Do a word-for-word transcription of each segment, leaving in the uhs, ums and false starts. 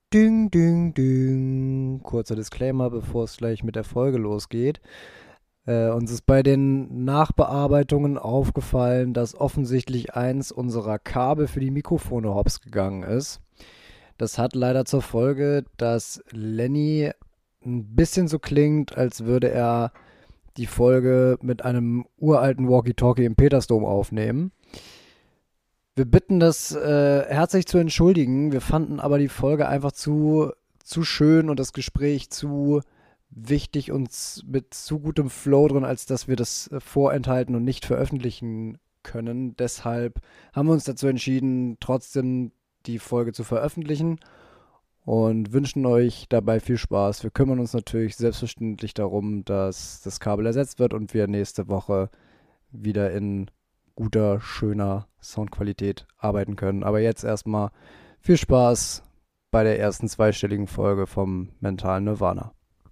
Ding, ding, ding. Kurzer Disclaimer, bevor es gleich mit der Folge losgeht. Äh, uns ist bei den Nachbearbeitungen aufgefallen, dass offensichtlich eins unserer Kabel für die Mikrofone hops gegangen ist. Das hat leider zur Folge, dass Lenny ein bisschen so klingt, als würde er die Folge mit einem uralten Walkie-Talkie im Petersdom aufnehmen. Wir bitten das äh, herzlich zu entschuldigen. Wir fanden aber die Folge einfach zu, zu schön und das Gespräch zu wichtig und s- mit zu gutem Flow drin, als dass wir das äh, vorenthalten und nicht veröffentlichen können. Deshalb haben wir uns dazu entschieden, trotzdem die Folge zu veröffentlichen und wünschen euch dabei viel Spaß. Wir kümmern uns natürlich selbstverständlich darum, dass das Kabel ersetzt wird und wir nächste Woche wieder in guter, schöner Soundqualität arbeiten können. Aber jetzt erstmal viel Spaß bei der ersten zweistelligen Folge vom mentalen Nirvana.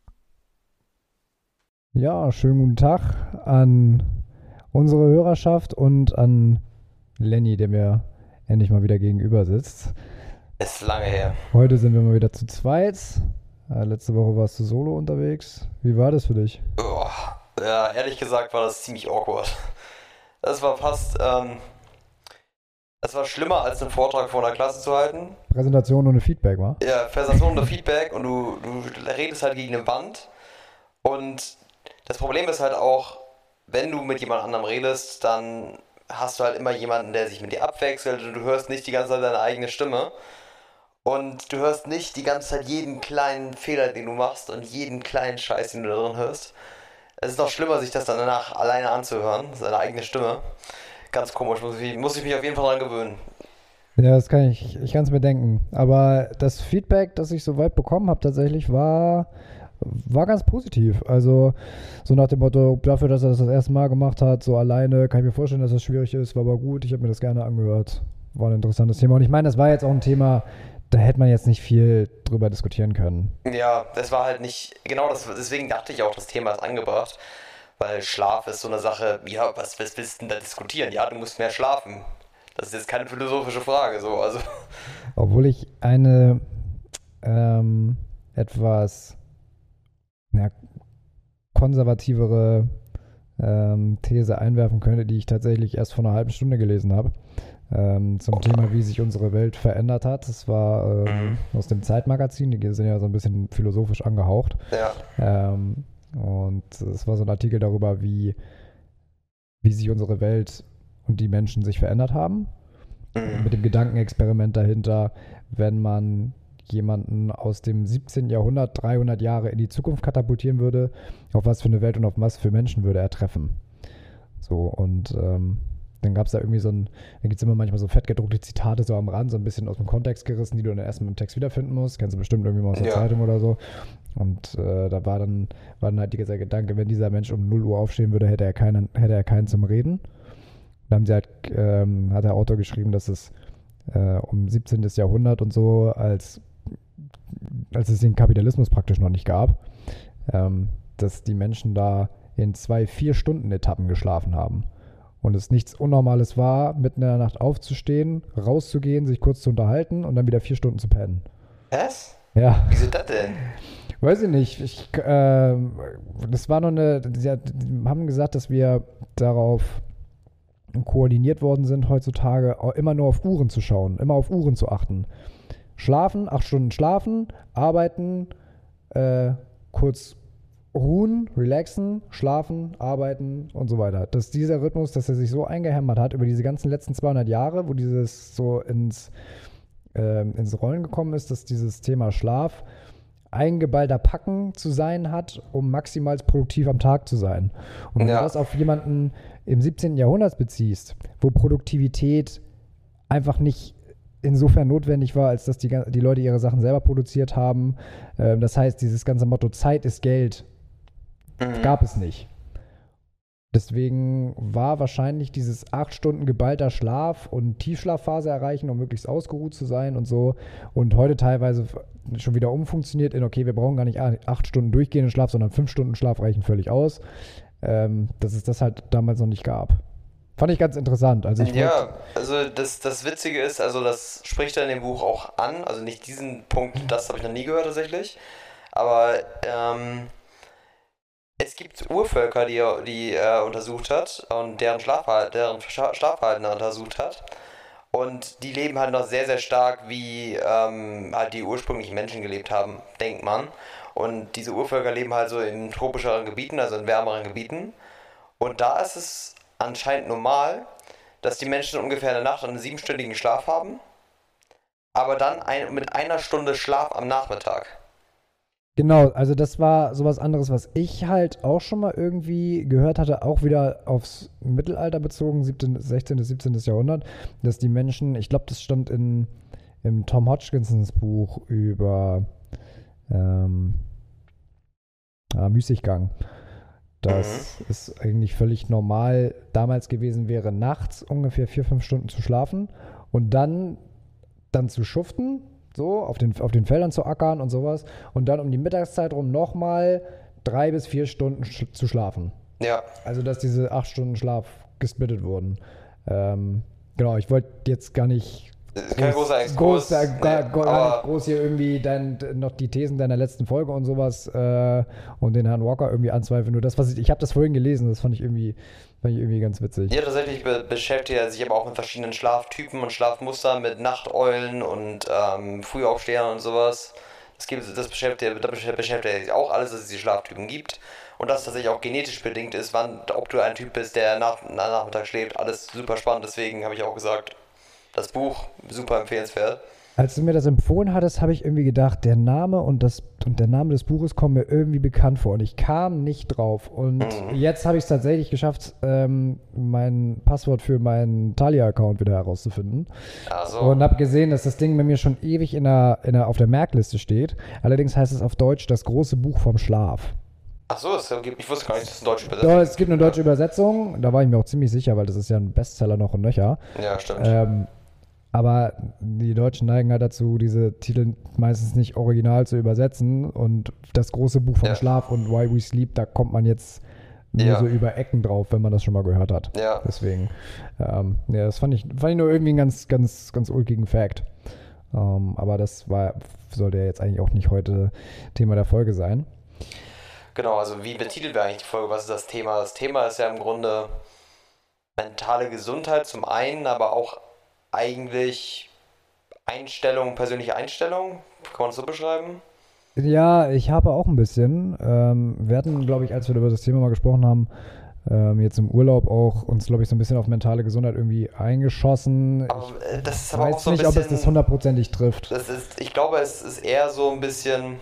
Ja, schönen guten Tag an unsere Hörerschaft und an Lenny, der mir endlich mal wieder gegenüber sitzt. Ist lange her. Heute sind wir mal wieder zu zweit. Äh, letzte Woche warst du solo unterwegs. Wie war das für dich? Oh, ja, ehrlich gesagt war das ziemlich awkward. Das war fast, ähm, das war schlimmer als einen Vortrag vor einer Klasse zu halten. Präsentation ohne Feedback, war? Ja, Präsentation unter Feedback und du, du redest halt gegen eine Wand. Und das Problem ist halt auch, wenn du mit jemand anderem redest, dann hast du halt immer jemanden, der sich mit dir abwechselt und du hörst nicht die ganze Zeit deine eigene Stimme. Und du hörst nicht die ganze Zeit jeden kleinen Fehler, den du machst und jeden kleinen Scheiß, den du da drin hörst. Es ist noch schlimmer, sich das dann danach alleine anzuhören, seine eigene Stimme. Ganz komisch, muss ich, muss ich mich auf jeden Fall dran gewöhnen. Ja, das kann ich, ich kann es mir denken. Aber das Feedback, das ich soweit bekommen habe, tatsächlich war, war ganz positiv. Also so nach dem Motto, dafür, dass er das das erste Mal gemacht hat, so alleine, kann ich mir vorstellen, dass das schwierig ist, war aber gut. Ich habe mir das gerne angehört. War ein interessantes Thema. Und ich meine, das war jetzt auch ein Thema, da hätte man jetzt nicht viel drüber diskutieren können. Ja, das war halt nicht, genau das, deswegen dachte ich auch, das Thema ist angebracht. Weil Schlaf ist so eine Sache, ja, was, was willst du denn da diskutieren? Ja, du musst mehr schlafen. Das ist jetzt keine philosophische Frage, so, also. Obwohl ich eine ähm, etwas ja, konservativere ähm, These einwerfen könnte, die ich tatsächlich erst vor einer halben Stunde gelesen habe, ähm, zum Thema, wie sich unsere Welt verändert hat. Das war ähm, aus dem Zeitmagazin, die sind ja so ein bisschen philosophisch angehaucht. Ja. Ähm, und es war so ein Artikel darüber, wie, wie sich unsere Welt und die Menschen sich verändert haben. Mit dem Gedankenexperiment dahinter, wenn man jemanden aus dem siebzehnten. Jahrhundert dreihundert Jahre in die Zukunft katapultieren würde, auf was für eine Welt und auf was für Menschen würde er treffen. So, und ähm, dann gab es da irgendwie so ein, da gibt es immer manchmal so fettgedruckte Zitate so am Rand, so ein bisschen aus dem Kontext gerissen, die du dann erstmal im Text wiederfinden musst. Kennst du bestimmt irgendwie mal aus der Ja. Zeitung oder so. Und äh, da war dann, war dann halt dieser Gedanke, wenn dieser Mensch um null Uhr aufstehen würde, hätte er keinen, hätte er keinen zum Reden. Da haben sie halt, ähm, hat der Autor geschrieben, dass es äh, um siebzehnten. Jahrhundert und so, als, als es den Kapitalismus praktisch noch nicht gab, ähm, dass die Menschen da in zwei Vier-Stunden-Etappen geschlafen haben. Und es nichts Unnormales war, mitten in der Nacht aufzustehen, rauszugehen, sich kurz zu unterhalten und dann wieder vier Stunden zu pennen. Was? Ja. Wieso das denn? Weiß ich nicht. Ich, ähm, das war noch eine, sie hat- die haben gesagt, dass wir darauf koordiniert worden sind, heutzutage auch immer nur auf Uhren zu schauen, immer auf Uhren zu achten. Schlafen, acht Stunden schlafen, arbeiten, äh, kurz ruhen, relaxen, schlafen, arbeiten und so weiter. Dass dieser Rhythmus, dass er sich so eingehämmert hat über diese ganzen letzten zweihundert Jahre, wo dieses so ins, ähm, ins Rollen gekommen ist, dass dieses Thema Schlaf eingeballter Packen zu sein hat, um maximal produktiv am Tag zu sein. Und wenn Ja. du das auf jemanden im siebzehnten. Jahrhundert beziehst, wo Produktivität einfach nicht insofern notwendig war, als dass die, die Leute ihre Sachen selber produziert haben. Ähm, das heißt, dieses ganze Motto Zeit ist Geld Mhm. gab es nicht. Deswegen war wahrscheinlich dieses acht Stunden geballter Schlaf und Tiefschlafphase erreichen, um möglichst ausgeruht zu sein und so. Und heute teilweise schon wieder umfunktioniert in, okay, wir brauchen gar nicht acht Stunden durchgehenden Schlaf, sondern fünf Stunden Schlaf reichen völlig aus. Ähm, dass es das halt damals noch nicht gab. Fand ich ganz interessant. Also ich Ja, also das, das Witzige ist, also das spricht er in dem Buch auch an, also nicht diesen Punkt, das habe ich noch nie gehört tatsächlich, aber ähm, es gibt Urvölker, die er, die er untersucht hat und deren Schlafverhalten, deren Scha- Schlafverhalten er untersucht hat. Und die leben halt noch sehr, sehr stark, wie ähm, halt die ursprünglichen Menschen gelebt haben, denkt man. Und diese Urvölker leben halt so in tropischeren Gebieten, also in wärmeren Gebieten. Und da ist es anscheinend normal, dass die Menschen ungefähr in der Nacht einen siebenstündigen Schlaf haben, aber dann ein, mit einer Stunde Schlaf am Nachmittag. Genau, also das war sowas anderes, was ich halt auch schon mal irgendwie gehört hatte, auch wieder aufs Mittelalter bezogen, siebzehnten., sechzehnten., siebzehnten. Jahrhundert, dass die Menschen, ich glaube, das stand in, im Tom Hodgkinsons Buch über ähm, ja, Müßiggang, dass Mhm. es eigentlich völlig normal damals gewesen wäre, nachts ungefähr vier, fünf Stunden zu schlafen und dann, dann zu schuften, so auf den, auf den Feldern zu ackern und sowas und dann um die Mittagszeit rum nochmal drei bis vier Stunden sch zu schlafen. Ja, Also dass diese acht Stunden Schlaf gesplittet wurden. Ähm, genau, ich wollte jetzt gar nicht ist kein großer groß, Exkurs, groß, äh, gar, nee, gar nicht aber groß hier irgendwie dein, noch die Thesen deiner letzten Folge und sowas äh, und den Herrn Walker irgendwie anzweifeln. Nur das, was ich, ich habe das vorhin gelesen, das fand ich irgendwie, fand ich irgendwie ganz witzig. ja, tatsächlich be beschäftigt er sich aber auch mit verschiedenen Schlaftypen und Schlafmustern, mit Nachteulen und ähm, Frühaufstehern und sowas. Das, gibt, das beschäftigt, da beschäftigt er sich auch alles, dass es diese Schlaftypen gibt. Und dass es tatsächlich auch genetisch bedingt ist, wann, ob du ein Typ bist, der nach, nach Nachmittag schläft. Alles super spannend, deswegen habe ich auch gesagt, das Buch super empfehlenswert. Als du mir das empfohlen hattest, habe ich irgendwie gedacht, der Name und, das, und der Name des Buches kommen mir irgendwie bekannt vor und ich kam nicht drauf. Und Mhm. jetzt habe ich es tatsächlich geschafft, ähm, mein Passwort für meinen Thalia-Account wieder herauszufinden. Also, Und habe gesehen, dass das Ding bei mir schon ewig in der, in der, auf der Merkliste steht. Allerdings heißt es auf Deutsch das große Buch vom Schlaf. ach so, es gibt, ich wusste gar nicht, dass es ein deutsche Übersetzung Ja, es gibt eine deutsche Übersetzung, da war ich mir auch ziemlich sicher, weil das ist ja ein Bestseller noch und nöcher. Ja, stimmt. Ähm, aber die Deutschen neigen halt dazu, diese Titel meistens nicht original zu übersetzen. Und das große Buch vom Ja. Schlaf und Why We Sleep, da kommt man jetzt nur Ja. so über Ecken drauf, wenn man das schon mal gehört hat. Ja. Deswegen, ähm, ja, das fand ich, fand ich nur irgendwie einen ganz, ganz, ganz ulkigen Fact. Ähm, aber das war, sollte ja jetzt eigentlich auch nicht heute Thema der Folge sein. Genau, also wie betiteln wir eigentlich die Folge? Was ist das Thema? Das Thema ist ja im Grunde mentale Gesundheit zum einen, aber auch eigentlich Einstellung, persönliche Einstellung. Kann man das so beschreiben? Ja, ich habe auch ein bisschen. Ähm, wir hatten, glaube ich, als wir über das Thema mal gesprochen haben, ähm, jetzt im Urlaub auch uns, glaube ich, so ein bisschen auf mentale Gesundheit irgendwie eingeschossen. Aber äh, das ist Ich aber auch weiß so ein nicht, ob es das bisschen. hundertprozentig trifft. Das ist, ich glaube, es ist eher so ein bisschen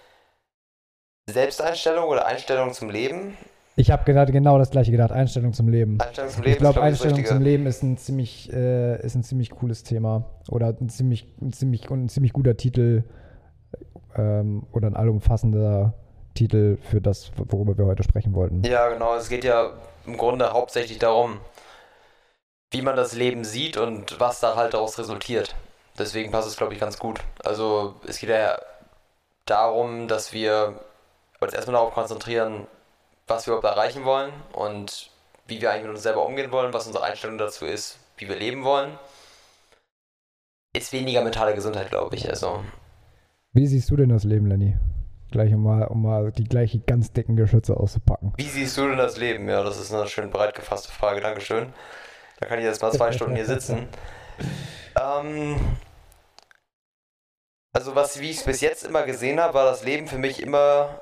Selbsteinstellung oder Einstellung zum Leben. Ich habe gerade genau das gleiche gedacht, Einstellung zum Leben. Einstellung zum Leben Ich glaube, ist, glaub ich, das Einstellung Richtige. zum Leben ist ein ziemlich, äh, ist ein ziemlich cooles Thema. Oder ein ziemlich, ein ziemlich, ein ziemlich guter Titel ähm, oder ein allumfassender Titel für das, worüber wir heute sprechen wollten. Ja, genau. Es geht ja im Grunde hauptsächlich darum, wie man das Leben sieht und was da halt daraus resultiert. Deswegen passt es, glaube ich, ganz gut. Also es geht ja darum, dass wir uns erstmal darauf konzentrieren, was wir überhaupt erreichen wollen und wie wir eigentlich mit uns selber umgehen wollen, was unsere Einstellung dazu ist, wie wir leben wollen. Ist weniger mentale Gesundheit, glaube ich. Also Wie siehst du denn das Leben, Lenny? Gleich um mal, um mal die gleiche ganz dicken Geschütze auszupacken. wie siehst du denn das Leben? Ja, das ist eine schön breit gefasste Frage. Dankeschön. Da kann ich jetzt mal zwei Stunden hier sitzen. Ähm, also was, wie ich es bis jetzt immer gesehen habe, war das Leben für mich immer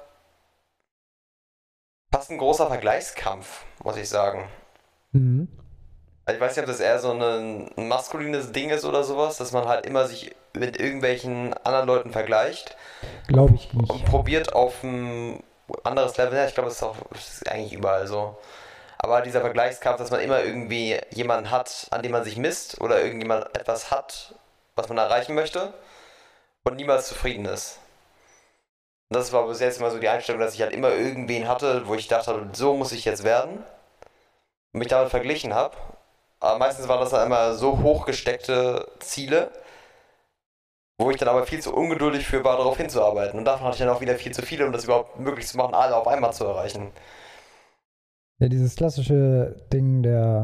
fast ein großer Vergleichskampf, muss ich sagen. Mhm. Also ich weiß nicht, ob das eher so ein, ein maskulines Ding ist oder sowas, dass man halt immer sich mit irgendwelchen anderen Leuten vergleicht Glaube ich nicht. und probiert auf ein anderes Level. Ja, ich glaube, das ist auch das ist eigentlich überall so. Aber dieser Vergleichskampf, dass man immer irgendwie jemanden hat, an dem man sich misst oder irgendjemand etwas hat, was man erreichen möchte und niemals zufrieden ist. Und das war bis jetzt immer so die Einstellung, dass ich halt immer irgendwen hatte, wo ich dachte, so muss ich jetzt werden und mich damit verglichen habe. Aber meistens waren das dann immer so hochgesteckte Ziele, wo ich dann aber viel zu ungeduldig für war, darauf hinzuarbeiten. Und davon hatte ich dann auch wieder viel zu viele, um das überhaupt möglich zu machen, alle auf einmal zu erreichen. Ja, dieses klassische Ding der,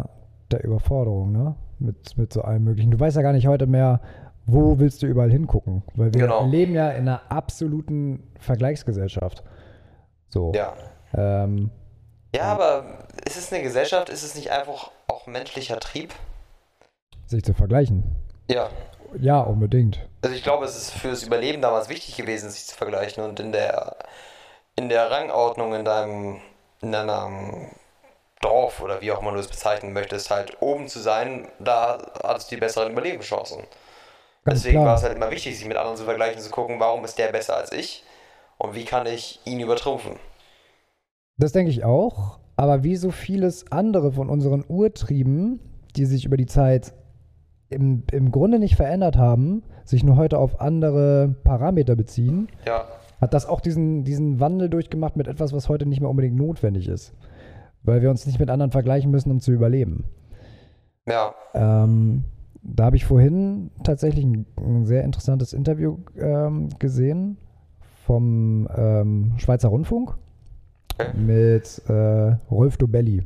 der Überforderung, ne? Mit, mit so allem Möglichen. Du weißt ja gar nicht heute mehr, wo willst du überall hingucken? Weil wir Genau. leben ja in einer absoluten Vergleichsgesellschaft. So. Ja. Ähm, Ja, aber ist es eine Gesellschaft? Ist es nicht einfach auch menschlicher Trieb? sich zu vergleichen. Ja. Ja, unbedingt. Also ich glaube, es ist fürs Überleben damals wichtig gewesen, sich zu vergleichen und in der in der Rangordnung in deinem in deinem Dorf oder wie auch immer du es bezeichnen möchtest, halt oben zu sein, da hattest du die besseren Überlebenschancen. Ganz Deswegen klar. war es halt immer wichtig, sich mit anderen zu vergleichen, zu gucken, warum ist der besser als ich und wie kann ich ihn übertrumpfen. Das denke ich auch. Aber wie so vieles andere von unseren Urtrieben, die sich über die Zeit im, im Grunde nicht verändert haben, sich nur heute auf andere Parameter beziehen, Ja, hat das auch diesen, diesen Wandel durchgemacht mit etwas, was heute nicht mehr unbedingt notwendig ist. Weil wir uns nicht mit anderen vergleichen müssen, um zu überleben. ja, Ähm, da habe ich vorhin tatsächlich ein, ein sehr interessantes Interview ähm, gesehen vom ähm, Schweizer Rundfunk Okay. mit äh, Rolf Dobelli.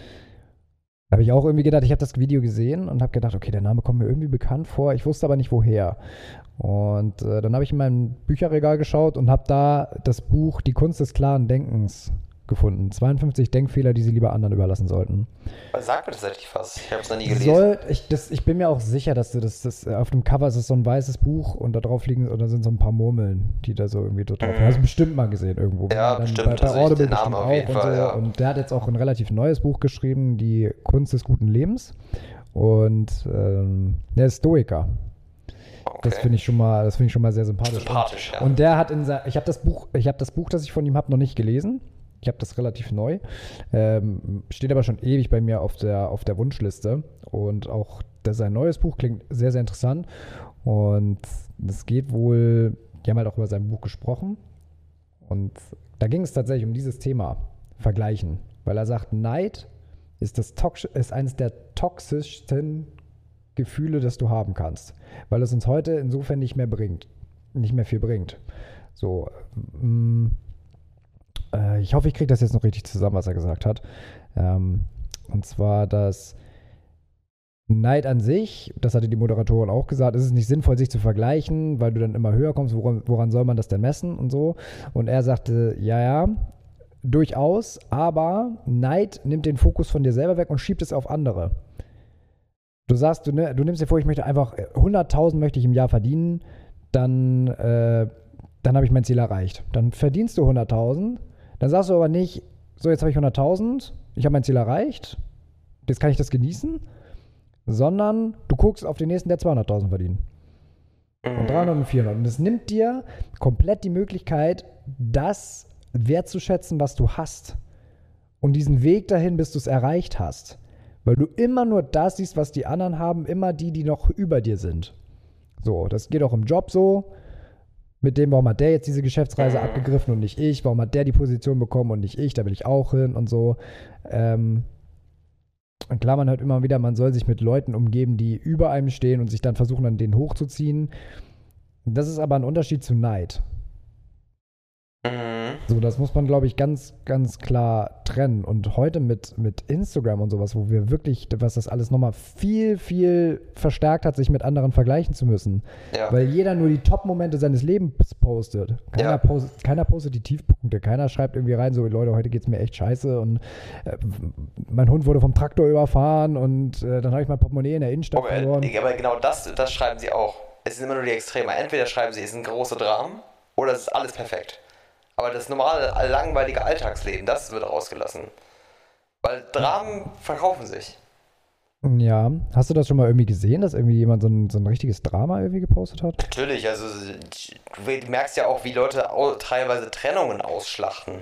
Da habe ich auch irgendwie gedacht, ich habe das Video gesehen und habe gedacht, okay, der Name kommt mir irgendwie bekannt vor, ich wusste aber nicht woher. Und äh, dann habe ich in meinem Bücherregal geschaut und habe da das Buch Die Kunst des klaren Denkens gefunden. zweiundfünfzig Denkfehler, die sie lieber anderen überlassen sollten. sag mir tatsächlich was. Ich habe es noch nie gelesen. Soll, ich, das, ich bin mir auch sicher, dass du das, das auf dem Cover ist es so ein weißes Buch und da drauf liegen oder sind so ein paar Murmeln, die da so irgendwie dort drauf sind. Mhm. Hast du bestimmt mal gesehen irgendwo. Ja, Dann bestimmt. Bei, bei Also ich- Audible den Namen bestimmt auf jeden auch und Fall, so. ja. Und der hat jetzt auch ein relativ neues Buch geschrieben, Die Kunst des guten Lebens. Und ähm, der ist Stoiker. Das Okay. finde ich schon mal, das finde ich schon mal sehr sympathisch. Sympathisch, ja. Und der hat in sein, ich habe das Buch, ich habe das Buch, das ich von ihm habe, noch nicht gelesen. Ich habe das relativ neu. Ähm, steht aber schon ewig bei mir auf der, auf der Wunschliste. Und auch das, sein neues Buch klingt sehr, sehr interessant. Und es geht wohl, die haben halt auch über sein Buch gesprochen. Und da ging es tatsächlich um dieses Thema, Vergleichen. Weil er sagt, Neid ist, das Tox ist eines der toxischsten Gefühle, das du haben kannst. Weil es uns heute insofern nicht mehr bringt. Nicht mehr viel bringt. So, mh, äh, ich hoffe, ich kriege das jetzt noch richtig zusammen, was er gesagt hat. Ähm, und zwar, dass Neid an sich, das hatte die Moderatorin auch gesagt, es ist nicht sinnvoll, sich zu vergleichen, weil du dann immer höher kommst, woran, woran soll man das denn messen und so. Und er sagte, ja, ja, durchaus, aber Neid nimmt den Fokus von dir selber weg und schiebt es auf andere. Du sagst, du, ne, du nimmst dir vor, ich möchte einfach hunderttausend möchte ich im Jahr verdienen, dann, äh, dann habe ich mein Ziel erreicht. Dann verdienst du hunderttausend, dann sagst du aber nicht, so jetzt habe ich hunderttausend, ich habe mein Ziel erreicht, jetzt kann ich das genießen, sondern du guckst auf den nächsten, der zweihunderttausend verdient. Und dreihundert und vierhundert. Und es nimmt dir komplett die Möglichkeit, das wertzuschätzen, was du hast. Und diesen Weg dahin, bis du es erreicht hast. Weil du immer nur das siehst, was die anderen haben, immer die, die noch über dir sind. So, das geht auch im Job so. Mit dem, warum hat der jetzt diese Geschäftsreise abgegriffen und nicht ich? Warum hat der die Position bekommen und nicht ich? Da will ich auch hin und so. Ähm, und klar, man hört immer wieder, man soll sich mit Leuten umgeben, die über einem stehen und sich dann versuchen, an denen hochzuziehen. Das ist aber ein Unterschied zu Neid. Mhm. So, das muss man, glaube ich, ganz, ganz klar trennen. Und heute mit, mit Instagram und sowas, wo wir wirklich, was das alles nochmal viel, viel verstärkt hat, sich mit anderen vergleichen zu müssen. Ja. Weil jeder nur die Top-Momente seines Lebens postet. Keiner, Ja. post, keiner postet die Tiefpunkte. Keiner schreibt irgendwie rein, so, Leute, heute geht's mir echt scheiße und äh, mein Hund wurde vom Traktor überfahren und äh, dann habe ich mein Portemonnaie in der Innenstadt Aber, verloren. aber genau das, das schreiben sie auch. Es sind immer nur die Extreme. Entweder schreiben sie, es sind große Dramen oder es ist alles perfekt. Aber das normale, langweilige Alltagsleben, das wird rausgelassen. Weil Dramen verkaufen sich. Ja, hast du das schon mal irgendwie gesehen, dass irgendwie jemand so ein, so ein richtiges Drama irgendwie gepostet hat? Natürlich, also du merkst ja auch, wie Leute au- teilweise Trennungen ausschlachten.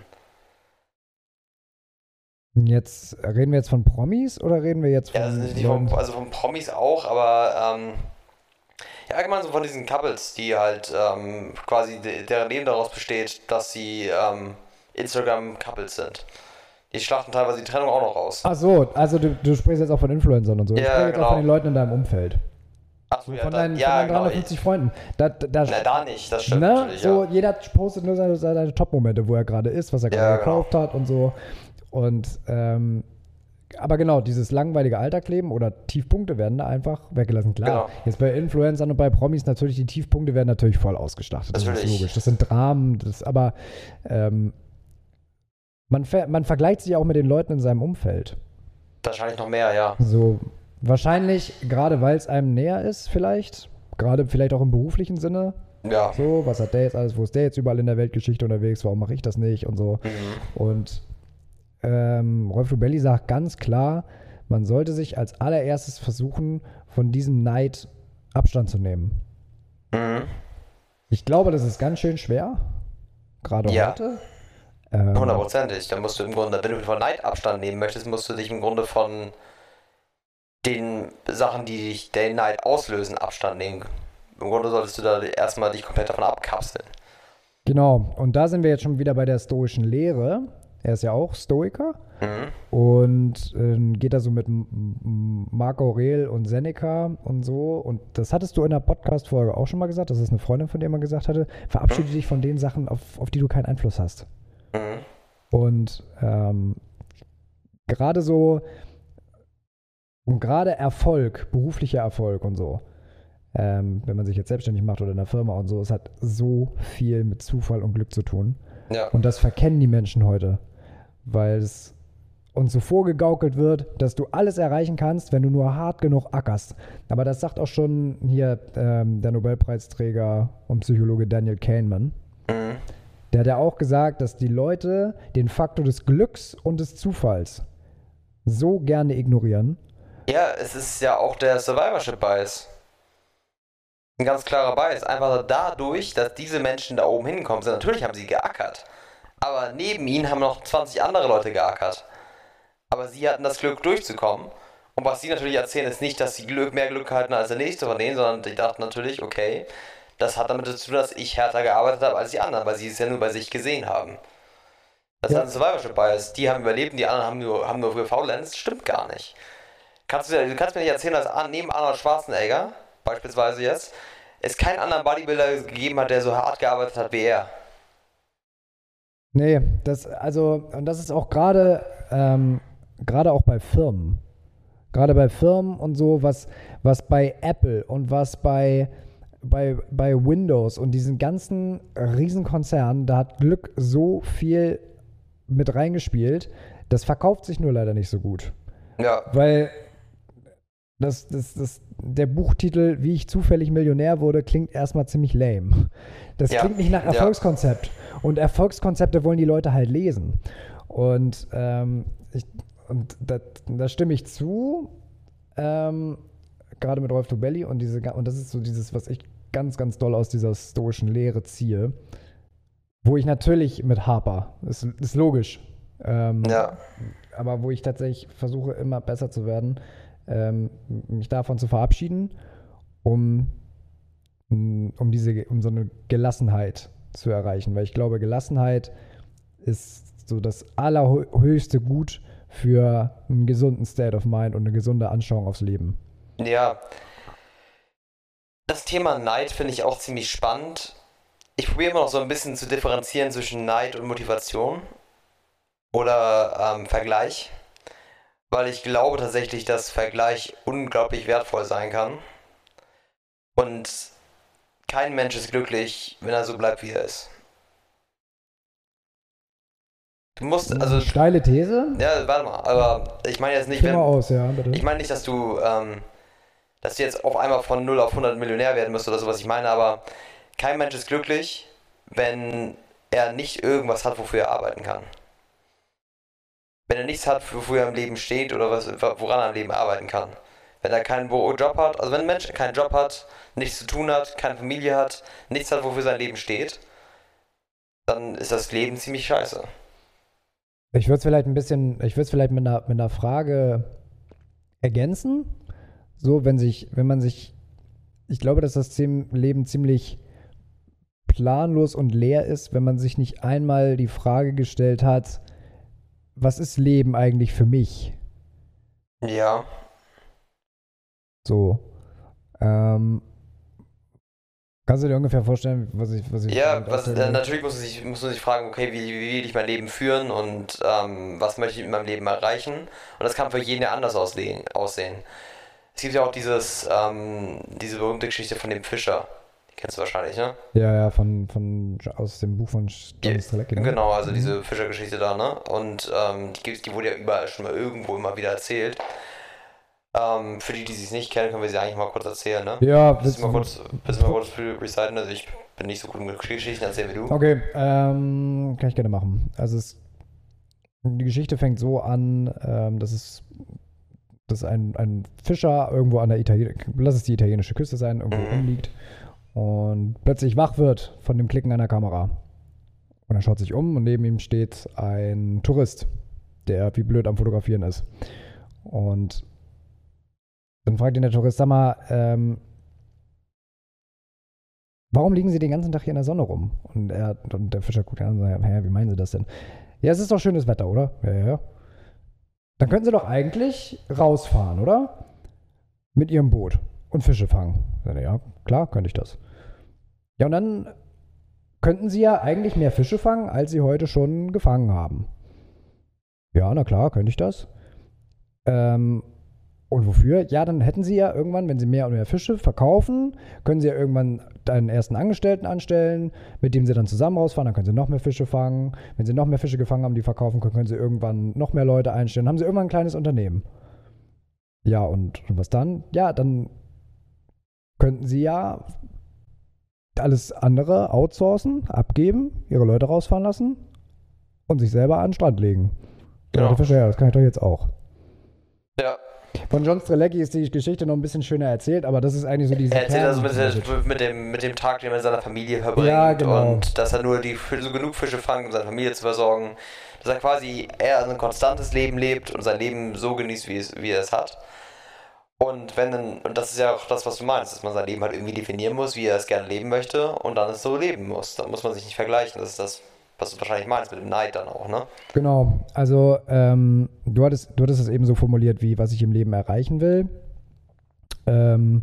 Jetzt reden wir jetzt von Promis oder reden wir jetzt von Ja, also, nicht von, Leuten- also von Promis auch, aber ähm, ja, allgemein so von diesen Couples, die halt ähm, quasi de- deren Leben daraus besteht, dass sie ähm, Instagram-Couples sind. Die schlachten teilweise die Trennung auch noch raus. Ach so, also du, du sprichst jetzt auch von Influencern und so. Ich Ja, spreche jetzt genau. auch von den Leuten in deinem Umfeld. Achso, ja, Von da, deinen, ja, von deinen genau. dreihundertfünfzig Freunden. Da, da, da, Na, da nicht, das stimmt ne? natürlich, So, ja. jeder postet nur seine, seine Top-Momente, wo er gerade ist, was er gerade Ja, genau. gekauft hat und so. Und ähm, aber genau, dieses langweilige Alltagsleben oder Tiefpunkte werden da einfach weggelassen. Klar, Genau. jetzt bei Influencern und bei Promis natürlich, die Tiefpunkte werden natürlich voll ausgeschlachtet. Das Natürlich. ist logisch. Das sind Dramen, das, aber ähm, man, ver man vergleicht sich auch mit den Leuten in seinem Umfeld. Wahrscheinlich noch mehr, ja. So, wahrscheinlich, gerade weil es einem näher ist, vielleicht, gerade vielleicht auch im beruflichen Sinne. Ja. So, was hat der jetzt alles, wo ist der jetzt überall in der Weltgeschichte unterwegs, warum mache ich das nicht und so. Mhm. Und ähm, Rolf Rubelli sagt ganz klar, man sollte sich als allererstes versuchen, von diesem Neid Abstand zu nehmen. Mhm. Ich glaube, das ist ganz schön schwer, gerade Ja. heute. Ähm, Hundertprozentig. Da musst du im Grunde, wenn du von Neid Abstand nehmen möchtest, musst du dich im Grunde von den Sachen, die dich den Neid auslösen, Abstand nehmen. Im Grunde solltest du da erstmal dich komplett davon abkapseln. Genau, und da sind wir jetzt schon wieder bei der stoischen Lehre. Er ist ja auch Stoiker Mhm. und äh, geht da so mit M- M- Marc Aurel und Seneca und so. Und das hattest du in der Podcast-Folge auch schon mal gesagt, das ist eine Freundin von dir mal gesagt hatte. Verabschiede dich von den Sachen, auf, auf die du keinen Einfluss hast. Mhm. Und ähm, gerade so, und gerade Erfolg, beruflicher Erfolg und so, ähm, wenn man sich jetzt selbstständig macht oder in einer Firma und so, es hat so viel mit Zufall und Glück zu tun. Ja. Und das verkennen die Menschen heute, weil es uns so vorgegaukelt wird, dass du alles erreichen kannst, wenn du nur hart genug ackerst. Aber das sagt auch schon hier ähm, der Nobelpreisträger und Psychologe Daniel Kahneman. Mhm. Der hat ja auch gesagt, dass die Leute den Faktor des Glücks und des Zufalls so gerne ignorieren. Ja, es ist ja auch der Survivorship Bias. Ein ganz klarer Bias. Einfach dadurch, dass diese Menschen da oben hingekommen sind. Natürlich haben sie geackert. Aber neben ihnen haben noch zwanzig andere Leute geackert. Aber sie hatten das Glück durchzukommen. Und was sie natürlich erzählen, ist nicht, dass sie Glück, mehr Glück hatten als der nächste von denen, sondern die dachten natürlich, okay, das hat damit zu tun, dass ich härter gearbeitet habe als die anderen, weil sie es ja nur bei sich gesehen haben. Das Ja. ist ein Survivorship Bias. Die haben überlebt und die anderen haben nur, haben nur gefaulenzt. Stimmt gar nicht. Kannst du, du kannst mir nicht erzählen, dass Ar- neben Arnold Schwarzenegger, beispielsweise jetzt, es keinen anderen Bodybuilder gegeben hat, der so hart gearbeitet hat wie er. Nee, das, also, und das ist auch gerade, ähm, gerade auch bei Firmen. Gerade bei Firmen und so, was, was bei Apple und was bei, bei, bei Windows und diesen ganzen Riesenkonzernen, da hat Glück so viel mit reingespielt, das verkauft sich nur leider nicht so gut. Ja, Weil das, das, das, der Buchtitel, wie ich zufällig Millionär wurde, klingt erstmal ziemlich lame. Das Ja, klingt nicht nach ja. Erfolgskonzept. Und Erfolgskonzepte wollen die Leute halt lesen. Und, ähm, ich, und da, da stimme ich zu, ähm, gerade mit Rolf Rubelli. Und, diese, und das ist so dieses, was ich ganz, ganz doll aus dieser stoischen Lehre ziehe. Wo ich natürlich mit haper, ist, ist logisch. Ähm, ja, aber wo ich tatsächlich versuche, immer besser zu werden, ähm, mich davon zu verabschieden, um, um, diese, um so eine Gelassenheit zu erreichen. Weil ich glaube, Gelassenheit ist so das allerhöchste Gut für einen gesunden State of Mind und eine gesunde Anschauung aufs Leben. ja. Das Thema Neid finde ich auch ziemlich spannend. Ich probiere immer noch so ein bisschen zu differenzieren zwischen Neid und Motivation oder ähm, Vergleich, weil ich glaube tatsächlich, dass Vergleich unglaublich wertvoll sein kann. Und kein Mensch ist glücklich, wenn er so bleibt, wie er ist. Du musst, also, Steile These? ja, warte mal, aber ich meine jetzt nicht, Führ mal wenn, aus, ja, bitte. ich meine nicht, dass du, ähm, dass du jetzt auf einmal von null auf hundert Millionär werden musst oder so, was ich meine, aber kein Mensch ist glücklich, wenn er nicht irgendwas hat, wofür er arbeiten kann. Wenn er nichts hat, wofür er im Leben steht oder was, woran er im Leben arbeiten kann. Wenn er keinen Job hat, also wenn ein Mensch keinen Job hat, nichts zu tun hat, keine Familie hat, nichts hat, wofür sein Leben steht, dann ist das Leben ziemlich scheiße. Ich würde es vielleicht ein bisschen, ich würde es vielleicht mit einer, mit einer Frage ergänzen. So, wenn sich, wenn man sich, ich glaube, dass das Leben ziemlich planlos und leer ist, wenn man sich nicht einmal die Frage gestellt hat, was ist Leben eigentlich für mich? Ja. So. Ähm, Kannst du dir ungefähr vorstellen, was ich, was ich Ja, was, äh, natürlich muss man, sich, muss man sich fragen, okay, wie, wie will ich mein Leben führen und ähm, was möchte ich in meinem Leben erreichen? Und das kann für jeden ja anders aussehen. aussehen. Es gibt ja auch dieses, ähm, diese berühmte Geschichte von dem Fischer. Die kennst du wahrscheinlich, ne? Ja, ja, von, von aus dem Buch von John Strelacki, ne? Genau, also mhm. diese Fischergeschichte da, ne? Und ähm, die, die wurde ja überall schon mal irgendwo immer wieder erzählt. Ähm, für die, die es nicht kennen, können wir sie eigentlich mal kurz erzählen, ne? Ja, willst du mal kurz, willst du mal kurz reciten? Also ich bin nicht so gut mit Geschichten erzählen wie du. Okay, ähm, kann ich gerne machen. Also es, die Geschichte fängt so an, ähm, dass es dass ein, ein Fischer irgendwo an der Italien lass es die italienische Küste sein, irgendwo Mhm. rumliegt und plötzlich wach wird von dem Klicken einer Kamera. Und er schaut sich um und neben ihm steht ein Tourist, der wie blöd am Fotografieren ist. Und dann fragt ihn der Tourist, sag mal, ähm, warum liegen Sie den ganzen Tag hier in der Sonne rum? Und, er, und der Fischer guckt ihn an und sagt, hä, wie meinen Sie das denn? Ja, es ist doch schönes Wetter, oder? Ja, ja, ja. Dann können Sie doch eigentlich rausfahren, oder? Mit Ihrem Boot und Fische fangen. Ja, klar, könnte ich das. Ja, und dann könnten Sie ja eigentlich mehr Fische fangen, als Sie heute schon gefangen haben. Ja, na klar, könnte ich das. Ähm, und wofür? Ja, dann hätten Sie ja irgendwann, wenn Sie mehr und mehr Fische verkaufen, können Sie ja irgendwann einen ersten Angestellten anstellen, mit dem Sie dann zusammen rausfahren, dann können Sie noch mehr Fische fangen. Wenn Sie noch mehr Fische gefangen haben, die verkaufen können, können Sie irgendwann noch mehr Leute einstellen. Dann haben Sie irgendwann ein kleines Unternehmen. Ja, und, und was dann? Ja, dann könnten Sie ja alles andere outsourcen, abgeben, Ihre Leute rausfahren lassen und sich selber an den Strand legen. Genau. Ja, der Fischer, ja, das kann ich doch jetzt auch. Ja. Von John Strelacki ist die Geschichte noch ein bisschen schöner erzählt, aber das ist eigentlich so diese Er erzählt also Kern- mit, mit, dem, mit dem Tag, den er mit seiner Familie verbringt Ja, genau. und dass er nur die, so genug Fische fangt, um seine Familie zu versorgen. Dass er quasi eher ein konstantes Leben lebt und sein Leben so genießt, wie, es, wie er es hat. Und wenn dann, und das ist ja auch das, was du meinst, dass man sein Leben halt irgendwie definieren muss, wie er es gerne leben möchte und dann es so leben muss. Da muss man sich nicht vergleichen. Das ist das, was du wahrscheinlich meinst mit dem Neid dann auch, ne? Genau, also ähm, du hattest, du hattest es eben so formuliert, wie was ich im Leben erreichen will. Ähm,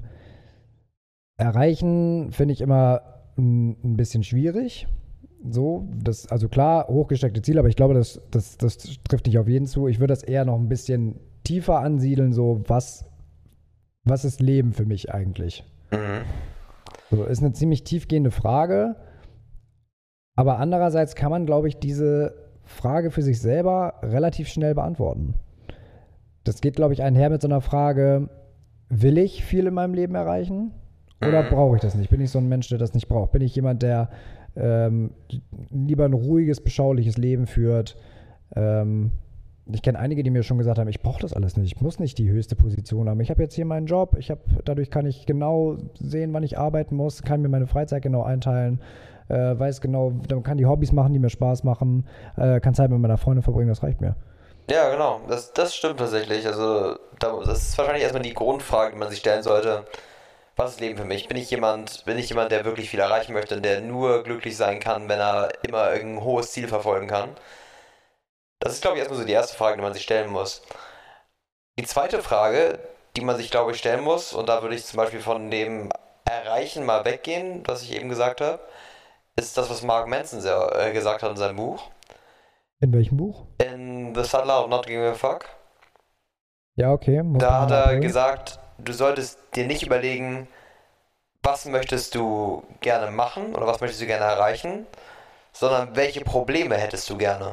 erreichen finde ich immer ein, ein bisschen schwierig. So, das, also klar, hochgesteckte Ziele, aber ich glaube, das, das, das trifft nicht auf jeden zu. Ich würde das eher noch ein bisschen tiefer ansiedeln, so was, was ist Leben für mich eigentlich? Mhm. So, ist eine ziemlich tiefgehende Frage, aber andererseits kann man, glaube ich, diese Frage für sich selber relativ schnell beantworten. Das geht, glaube ich, einher mit so einer Frage, will ich viel in meinem Leben erreichen oder Mhm. brauche ich das nicht? Bin ich so ein Mensch, der das nicht braucht? Bin ich jemand, der ähm, lieber ein ruhiges, beschauliches Leben führt? Ähm, ich kenne einige, die mir schon gesagt haben, ich brauche das alles nicht, ich muss nicht die höchste Position haben. Ich habe jetzt hier meinen Job, ich hab, dadurch kann ich genau sehen, wann ich arbeiten muss, kann mir meine Freizeit genau einteilen, äh, weiß genau, dann kann die Hobbys machen, die mir Spaß machen, äh, kann Zeit mit meiner Freundin verbringen, das reicht mir. Ja, genau. Das, das stimmt tatsächlich. Also, da, das ist wahrscheinlich erstmal die Grundfrage, die man sich stellen sollte. Was ist Leben für mich? Bin ich jemand, bin ich jemand, der wirklich viel erreichen möchte und der nur glücklich sein kann, wenn er immer irgendein hohes Ziel verfolgen kann? Das ist, glaube ich, erstmal so die erste Frage, die man sich stellen muss. Die zweite Frage, die man sich, glaube ich, stellen muss, und da würde ich zum Beispiel von dem Erreichen mal weggehen, was ich eben gesagt habe, ist das, was Mark Manson sehr, äh, gesagt hat in seinem Buch. In welchem Buch? In The Subtle Art of Not Giving a Fuck. Ja, okay. muss Da man hat mal er abholen. gesagt, du solltest dir nicht überlegen, was möchtest du gerne machen oder was möchtest du gerne erreichen, sondern welche Probleme hättest du gerne.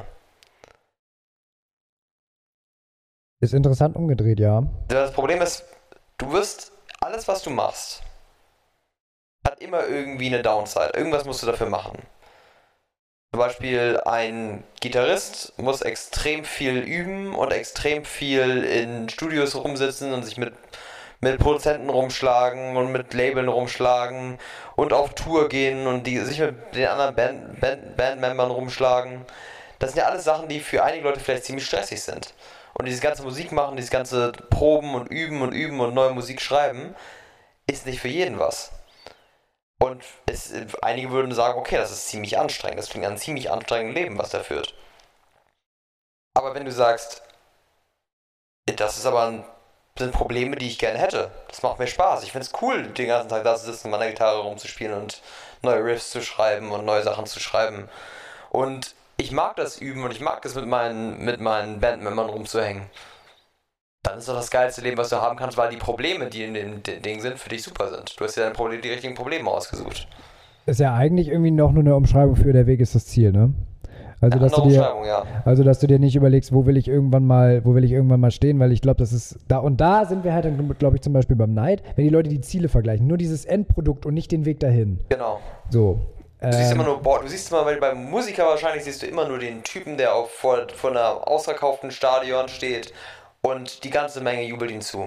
Ist interessant umgedreht, ja. Das Problem ist, du wirst, alles was du machst, hat immer irgendwie eine Downside. Irgendwas musst du dafür machen. Zum Beispiel ein Gitarrist muss extrem viel üben und extrem viel in Studios rumsitzen und sich mit, mit Produzenten rumschlagen und mit Labeln rumschlagen und auf Tour gehen und die, sich mit den anderen Band, Band, Bandmembern rumschlagen. Das sind ja alles Sachen, die für einige Leute vielleicht ziemlich stressig sind. Und dieses ganze Musik machen, dieses ganze Proben und Üben und Üben und neue Musik schreiben, ist nicht für jeden was. Und es, einige würden sagen, okay, das ist ziemlich anstrengend, das klingt an ein ziemlich anstrengendes Leben, was der führt. Aber wenn du sagst, das ist aber ein sind Probleme, die ich gerne hätte. Das macht mir Spaß. Ich finde es cool, den ganzen Tag da zu sitzen, mit meiner Gitarre rumzuspielen und neue Riffs zu schreiben und neue Sachen zu schreiben. Und ich mag das üben und ich mag es mit meinen, mit meinen Bandmembern rumzuhängen. Dann ist doch das geilste Leben, was du haben kannst, weil die Probleme, die in dem Ding sind, für dich super sind. Du hast ja dein Problem, die richtigen Probleme ausgesucht. Ist ja eigentlich irgendwie noch nur eine Umschreibung für der Weg ist das Ziel, ne? Also, dass du dir, ja. also, dass du dir nicht überlegst, wo will ich irgendwann mal, wo will ich irgendwann mal stehen, weil ich glaube, das ist da und da sind wir halt dann, glaube ich, zum Beispiel beim Neid, wenn die Leute die Ziele vergleichen, nur dieses Endprodukt und nicht den Weg dahin. Genau. So. Du siehst immer nur, boah, du siehst immer, weil beim Musiker wahrscheinlich siehst du immer nur den Typen, der auf, vor, vor einer ausverkauften Stadion steht und die ganze Menge jubelt ihm zu.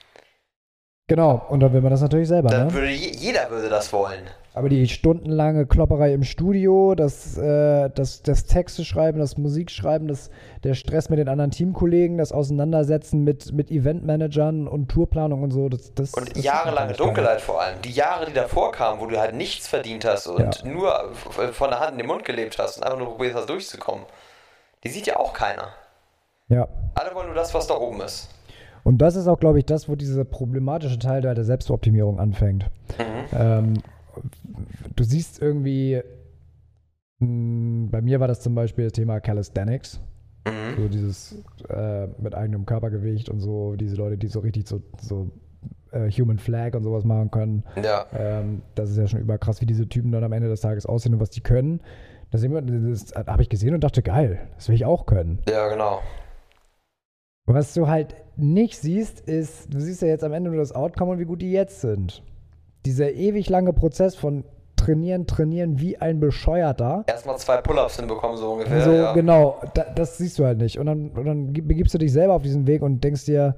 Genau, und dann will man das natürlich selber, Dann ne? würde jeder würde das wollen. Aber die stundenlange Klopperei im Studio, das, äh, das, das Texte schreiben, das Musikschreiben, das, der Stress mit den anderen Teamkollegen, das Auseinandersetzen mit, mit Eventmanagern und Tourplanung und so. Das, das, und das jahrelange Dunkelheit vor allem. Die Jahre, die davor kamen, wo du halt nichts verdient hast und ja. nur von der Hand in den Mund gelebt hast und einfach nur probiert hast durchzukommen, die sieht ja auch keiner. Ja. Alle wollen nur das, was da oben ist. Und das ist auch, glaube ich, das, wo dieser problematische Teil der Selbstoptimierung anfängt. Mhm. Ähm, du siehst irgendwie, mh, bei mir war das zum Beispiel das Thema Calisthenics. Mhm. So dieses äh, mit eigenem Körpergewicht und so, diese Leute, die so richtig so, so äh, Human Flag und sowas machen können. Ja. Ähm, das ist ja schon überkrass, wie diese Typen dann am Ende des Tages aussehen und was die können. Das, das habe ich gesehen und dachte, geil, das will ich auch können. Ja, genau. Was du halt nicht siehst, ist, du siehst ja jetzt am Ende nur das Outcome und wie gut die jetzt sind. Dieser ewig lange Prozess von trainieren, trainieren wie ein Bescheuerter. Erstmal zwei Pull-Ups hinbekommen, so ungefähr. So, ja. genau, da, das siehst du halt nicht. Und dann, und dann begibst du dich selber auf diesen Weg und denkst dir,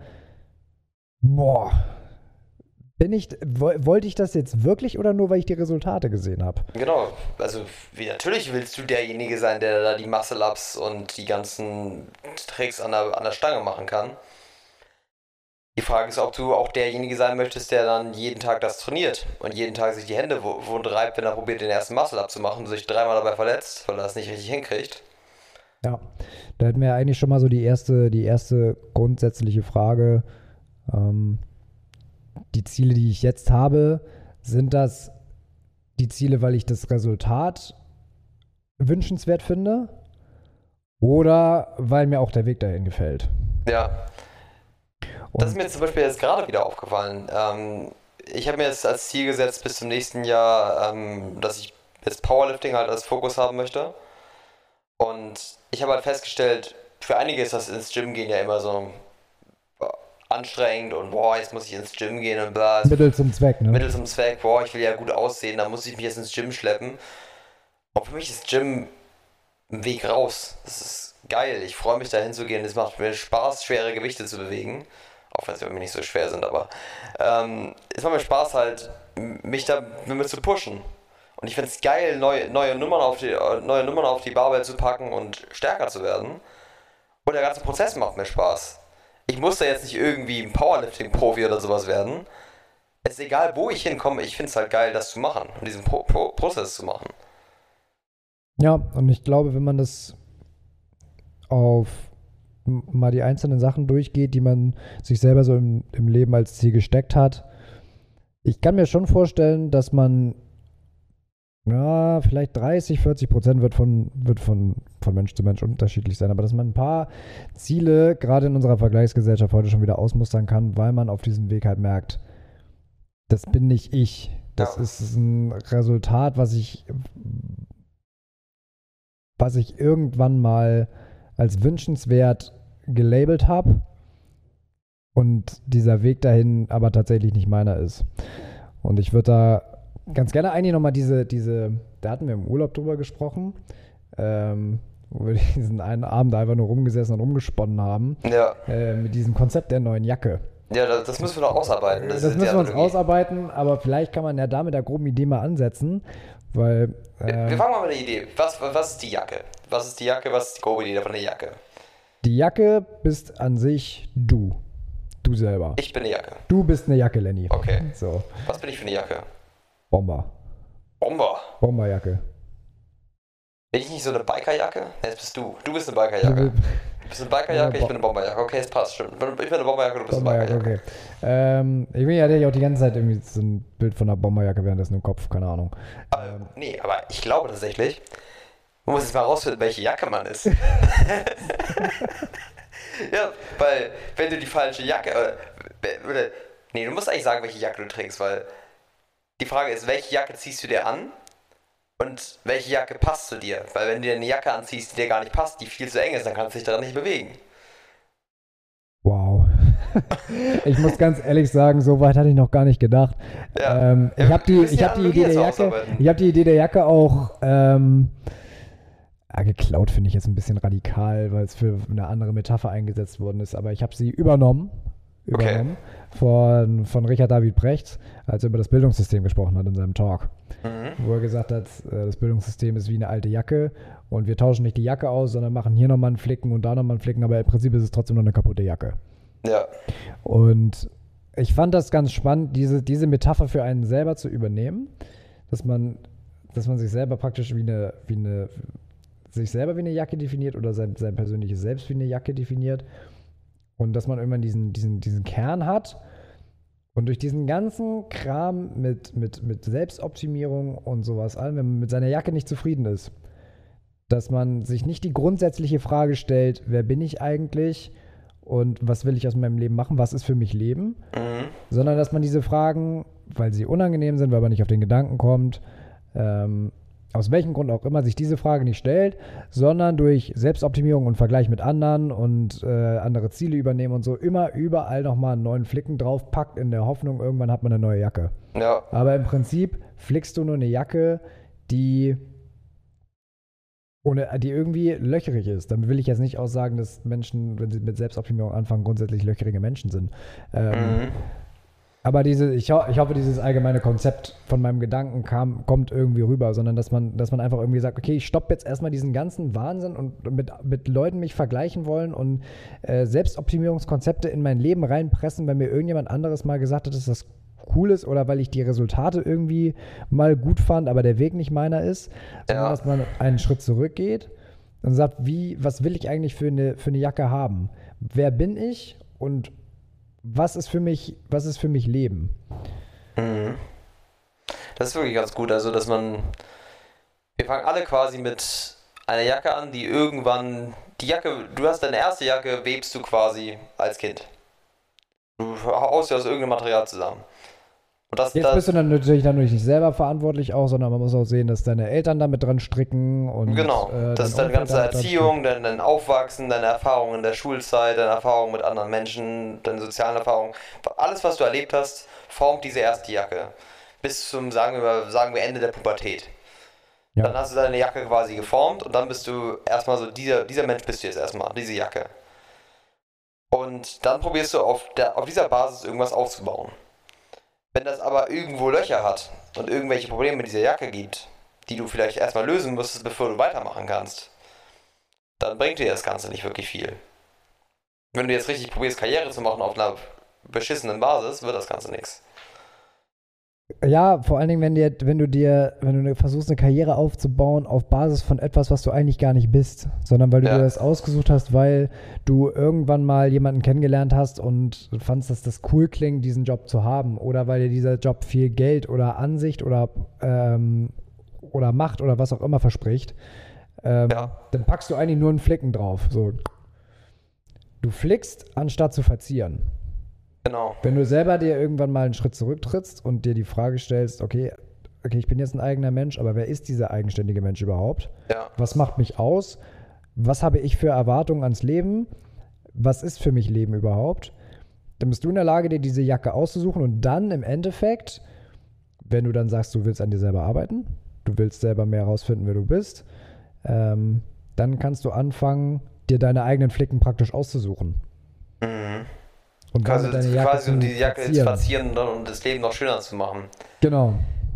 boah, bin ich, wollte ich das jetzt wirklich oder nur, weil ich die Resultate gesehen habe? Genau, also wie, natürlich willst du derjenige sein, der da die Muscle-Ups und die ganzen Tricks an der, an der Stange machen kann. Die Frage ist, ob du auch derjenige sein möchtest, der dann jeden Tag das trainiert und jeden Tag sich die Hände wund reibt, wenn er probiert, den ersten Muscle-Up zu machen und sich dreimal dabei verletzt, weil er das nicht richtig hinkriegt. Ja, da hätten wir ja eigentlich schon mal so die erste, die erste grundsätzliche Frage. Ähm, die Ziele, die ich jetzt habe, sind das die Ziele, weil ich das Resultat wünschenswert finde oder weil mir auch der Weg dahin gefällt? Ja. Und das ist mir zum Beispiel jetzt gerade wieder aufgefallen. Ähm, ich habe mir jetzt als Ziel gesetzt bis zum nächsten Jahr, ähm, dass ich jetzt Powerlifting halt als Fokus haben möchte. Und ich habe halt festgestellt, für einige ist das ins Gym gehen ja immer so anstrengend und boah, jetzt muss ich ins Gym gehen und bla. Mittel zum Zweck, ne? Mittel zum Zweck, boah, ich will ja gut aussehen, da muss ich mich jetzt ins Gym schleppen. Und für mich ist Gym ein Weg raus. Das ist geil, ich freue mich da hinzugehen, es macht mir Spaß, schwere Gewichte zu bewegen. Auch wenn sie irgendwie nicht so schwer sind, aber ähm, es macht mir Spaß halt, mich da mit zu pushen. Und ich finde es geil, neue, neue, Nummern auf die, neue Nummern auf die Barbell zu packen und stärker zu werden. Und der ganze Prozess macht mir Spaß. Ich muss da jetzt nicht irgendwie ein Powerlifting-Profi oder sowas werden. Es ist egal, wo ich hinkomme, ich finde es halt geil, das zu machen und diesen Pro- Pro- Prozess zu machen. Ja, und ich glaube, wenn man das auf m- mal die einzelnen Sachen durchgeht, die man sich selber so im, im Leben als Ziel gesteckt hat, ich kann mir schon vorstellen, dass man ja, vielleicht dreißig, vierzig Prozent wird von, wird von, von Mensch zu Mensch unterschiedlich sein, aber dass man ein paar Ziele gerade in unserer Vergleichsgesellschaft heute schon wieder ausmustern kann, weil man auf diesem Weg halt merkt, das bin nicht ich. Das Ja. ist ein Resultat, was ich, was ich irgendwann mal als wünschenswert gelabelt habe und dieser Weg dahin aber tatsächlich nicht meiner ist. Und ich würde da ganz gerne eigentlich nochmal diese, diese, da hatten wir im Urlaub drüber gesprochen, ähm, wo wir diesen einen Abend einfach nur rumgesessen und rumgesponnen haben, Ja, äh, mit diesem Konzept der neuen Jacke. ja das, das müssen wir noch ausarbeiten. Das, Das, ist müssen die wir uns Analogie. ausarbeiten, aber vielleicht kann man ja da mit der groben Idee mal ansetzen, weil Wir, ähm, wir fangen mal mit der Idee. Was, was ist die Jacke? Was ist die Jacke? Was ist die grobe Idee von der Jacke? die Jacke bist an sich du. Du selber. Ich bin die Jacke. Du bist eine Jacke, Lenny. Okay. So, Was bin ich für eine Jacke? Bomber. Bomber. Bomberjacke. Bin ich nicht so eine Bikerjacke? Nee, das bist du. Du bist eine Bikerjacke. Du bist eine Bikerjacke, ich bin eine Bomberjacke. Okay, es passt, stimmt. Ich bin eine Bomberjacke, du bist eine Bomberjacke, Bikerjacke. okay. Ähm, ich bin ja hatte ich auch die ganze Zeit irgendwie so ein Bild von einer Bomberjacke währenddessen im Kopf, keine Ahnung. Ähm, nee, aber ich glaube tatsächlich, man muss jetzt mal rausfinden, welche Jacke man ist. Ja, weil wenn du die falsche Jacke, äh, oder, nee, du musst eigentlich sagen, welche Jacke du trägst, weil die Frage ist, welche Jacke ziehst du dir an und welche Jacke passt zu dir? Weil wenn du dir eine Jacke anziehst, die dir gar nicht passt, die viel zu eng ist, dann kannst du dich daran nicht bewegen. Wow. Ich muss ganz ehrlich sagen, so weit hatte ich noch gar nicht gedacht. Ja. Ähm, Ja, ich habe wir die, müssen ich die hab die Analogie Idee der jetzt Jacke, ausarbeiten. ich habe die Idee der Jacke auch ähm, ja, geklaut, finde ich jetzt ein bisschen radikal, weil es für eine andere Metapher eingesetzt worden ist. Aber ich habe sie übernommen, übernommen von, von Richard David Brecht, als er über das Bildungssystem gesprochen hat in seinem Talk. Mhm. Wo er gesagt hat, äh, das Bildungssystem ist wie eine alte Jacke und wir tauschen nicht die Jacke aus, sondern machen hier nochmal einen Flicken und da nochmal einen Flicken, aber im Prinzip ist es trotzdem noch eine kaputte Jacke. Ja. Und ich fand das ganz spannend, diese, diese Metapher für einen selber zu übernehmen, dass man, dass man sich selber praktisch wie eine, wie eine, sich selber wie eine Jacke definiert oder sein, sein persönliches Selbst wie eine Jacke definiert und dass man irgendwann diesen, diesen, diesen Kern hat und durch diesen ganzen Kram mit, mit, mit Selbstoptimierung und sowas allem, wenn man mit seiner Jacke nicht zufrieden ist, dass man sich nicht die grundsätzliche Frage stellt, wer bin ich eigentlich und was will ich aus meinem Leben machen, was ist für mich Leben, Mhm. sondern dass man diese Fragen, weil sie unangenehm sind, weil man nicht auf den Gedanken kommt, ähm, aus welchem Grund auch immer, sich diese Frage nicht stellt, sondern durch Selbstoptimierung und Vergleich mit anderen und äh, andere Ziele übernehmen und so immer überall nochmal einen neuen Flicken draufpackt in der Hoffnung, irgendwann hat man eine neue Jacke. Ja. Aber im Prinzip flickst du nur eine Jacke, die ohne, die irgendwie löcherig ist. Damit will ich jetzt nicht aussagen, dass Menschen, wenn sie mit Selbstoptimierung anfangen, grundsätzlich löcherige Menschen sind. Ähm, Mhm. Aber diese, ich, ho ich hoffe, dieses allgemeine Konzept von meinem Gedanken kam, kommt irgendwie rüber, sondern dass man, dass man einfach irgendwie sagt, okay, ich stoppe jetzt erstmal diesen ganzen Wahnsinn und mit, mit Leuten mich vergleichen wollen und äh, Selbstoptimierungskonzepte in mein Leben reinpressen, wenn mir irgendjemand anderes mal gesagt hat, dass das cool ist oder weil ich die Resultate irgendwie mal gut fand, aber der Weg nicht meiner ist, sondern Ja. dass man einen Schritt zurückgeht und sagt, wie, was will ich eigentlich für eine, für eine Jacke haben? Wer bin ich und was ist für mich, was ist für mich Leben? Mhm. Das ist wirklich ganz gut, also dass man, wir fangen alle quasi mit einer Jacke an, die irgendwann, die Jacke, du hast deine erste Jacke, webst du quasi als Kind. Du haust ja aus irgendeinem Material zusammen. Und das, Jetzt das bist du dann natürlich dann nicht selber verantwortlich auch, sondern man muss auch sehen, dass deine Eltern damit dran stricken und genau, äh, das ist dein deine Umfeld ganze damit dran Erziehung, dein, dein Aufwachsen, deine Erfahrungen in der Schulzeit, deine Erfahrungen mit anderen Menschen, deine sozialen Erfahrungen. Alles, was du erlebt hast, formt diese erste Jacke. Bis zum, sagen wir, sagen wir Ende der Pubertät. Ja. Dann hast du deine Jacke quasi geformt und dann bist du erstmal so, dieser, dieser Mensch bist du jetzt erstmal, diese Jacke. Und dann probierst du auf, der, auf dieser Basis irgendwas aufzubauen. Wenn das aber irgendwo Löcher hat und irgendwelche Probleme mit dieser Jacke gibt, die du vielleicht erstmal lösen musstest, bevor du weitermachen kannst, dann bringt dir das Ganze nicht wirklich viel. Wenn du jetzt richtig probierst, Karriere zu machen auf einer beschissenen Basis, wird das Ganze nichts. Ja, vor allen Dingen, wenn, dir, wenn du dir, wenn du versuchst, eine Karriere aufzubauen auf Basis von etwas, was du eigentlich gar nicht bist, sondern weil du Ja. dir das ausgesucht hast, weil du irgendwann mal jemanden kennengelernt hast und fandst, dass das cool klingt, diesen Job zu haben, oder weil dir dieser Job viel Geld oder Ansicht oder, ähm, oder Macht oder was auch immer verspricht, ähm, Ja. dann packst du eigentlich nur einen Flicken drauf. So. Du flickst, anstatt zu verzieren. Genau. Wenn du selber dir irgendwann mal einen Schritt zurücktrittst und dir die Frage stellst, okay, okay, ich bin jetzt ein eigener Mensch, aber wer ist dieser eigenständige Mensch überhaupt? Ja. Was macht mich aus? Was habe ich für Erwartungen ans Leben? Was ist für mich Leben überhaupt? Dann bist du in der Lage, dir diese Jacke auszusuchen und dann im Endeffekt, wenn du dann sagst, du willst an dir selber arbeiten, du willst selber mehr herausfinden, wer du bist, ähm, dann kannst du anfangen, dir deine eigenen Flicken praktisch auszusuchen. Mhm. Und Quasi, damit deine Jacke quasi um zu die Jacke zu verzieren. verzieren und, dann, um das Leben noch schöner zu machen. Genau.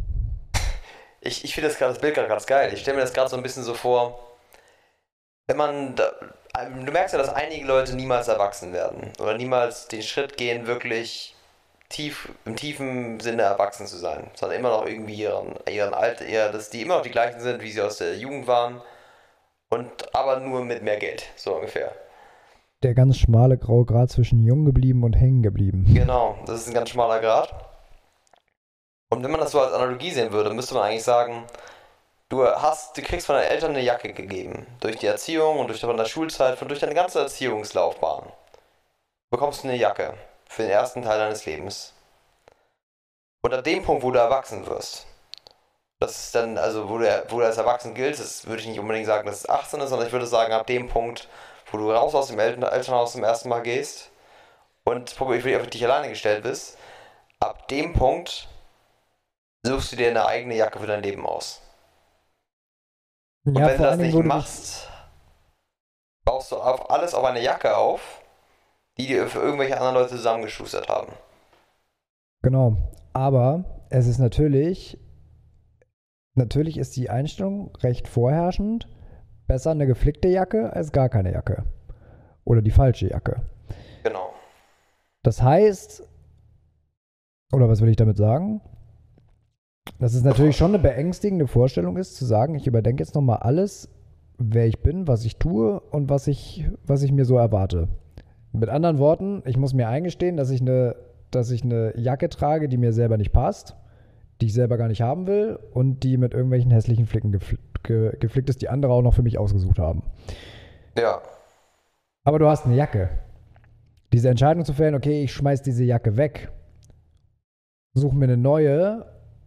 Ich, ich finde das gerade das Bild gerade ganz geil. Ich stelle mir das gerade so ein bisschen so vor, wenn man, da, du merkst ja, dass einige Leute niemals erwachsen werden oder niemals den Schritt gehen, wirklich tief, im tiefen Sinne erwachsen zu sein, sondern immer noch irgendwie ihren, ihren Alter, eher, dass die immer noch die gleichen sind, wie sie aus der Jugend waren und aber nur mit mehr Geld, so ungefähr. Der ganz schmale graue Grat zwischen jung geblieben und hängen geblieben. Genau, das ist ein ganz schmaler Grat. Und wenn man das so als Analogie sehen würde, müsste man eigentlich sagen, du hast, du kriegst von deinen Eltern eine Jacke gegeben. Durch die Erziehung und durch deine Schulzeit und durch deine ganze Erziehungslaufbahn. Bekommst du eine Jacke für den ersten Teil deines Lebens. Und ab dem Punkt, wo du erwachsen wirst, das ist dann, also wo du, wo du als erwachsen giltst, das würde ich nicht unbedingt sagen, dass es achtzehn ist, sondern ich würde sagen, ab dem Punkt, wo du raus aus dem Eltern Elternhaus zum ersten Mal gehst und probierst auf dich alleine gestellt bist, ab dem Punkt suchst du dir eine eigene Jacke für dein Leben aus. Und Ja, wenn du vor das allen Dingen, nicht wo du machst, baust du auf alles auf eine Jacke auf, die dir für irgendwelche anderen Leute zusammengeschustert haben. Genau, aber es ist natürlich, natürlich ist die Einstellung recht vorherrschend, besser eine geflickte Jacke als gar keine Jacke. Oder die falsche Jacke. Genau. Das heißt, oder was will ich damit sagen? Dass es natürlich schon eine beängstigende Vorstellung ist, zu sagen, ich überdenke jetzt nochmal alles, wer ich bin, was ich tue und was ich, was ich mir so erwarte. Mit anderen Worten, ich muss mir eingestehen, dass ich eine, dass ich eine Jacke trage, die mir selber nicht passt, die ich selber gar nicht haben will und die mit irgendwelchen hässlichen Flicken gefl ge geflickt ist, die andere auch noch für mich ausgesucht haben. Ja. Aber du hast eine Jacke. Diese Entscheidung zu fällen, okay, ich schmeiß diese Jacke weg, suche mir eine neue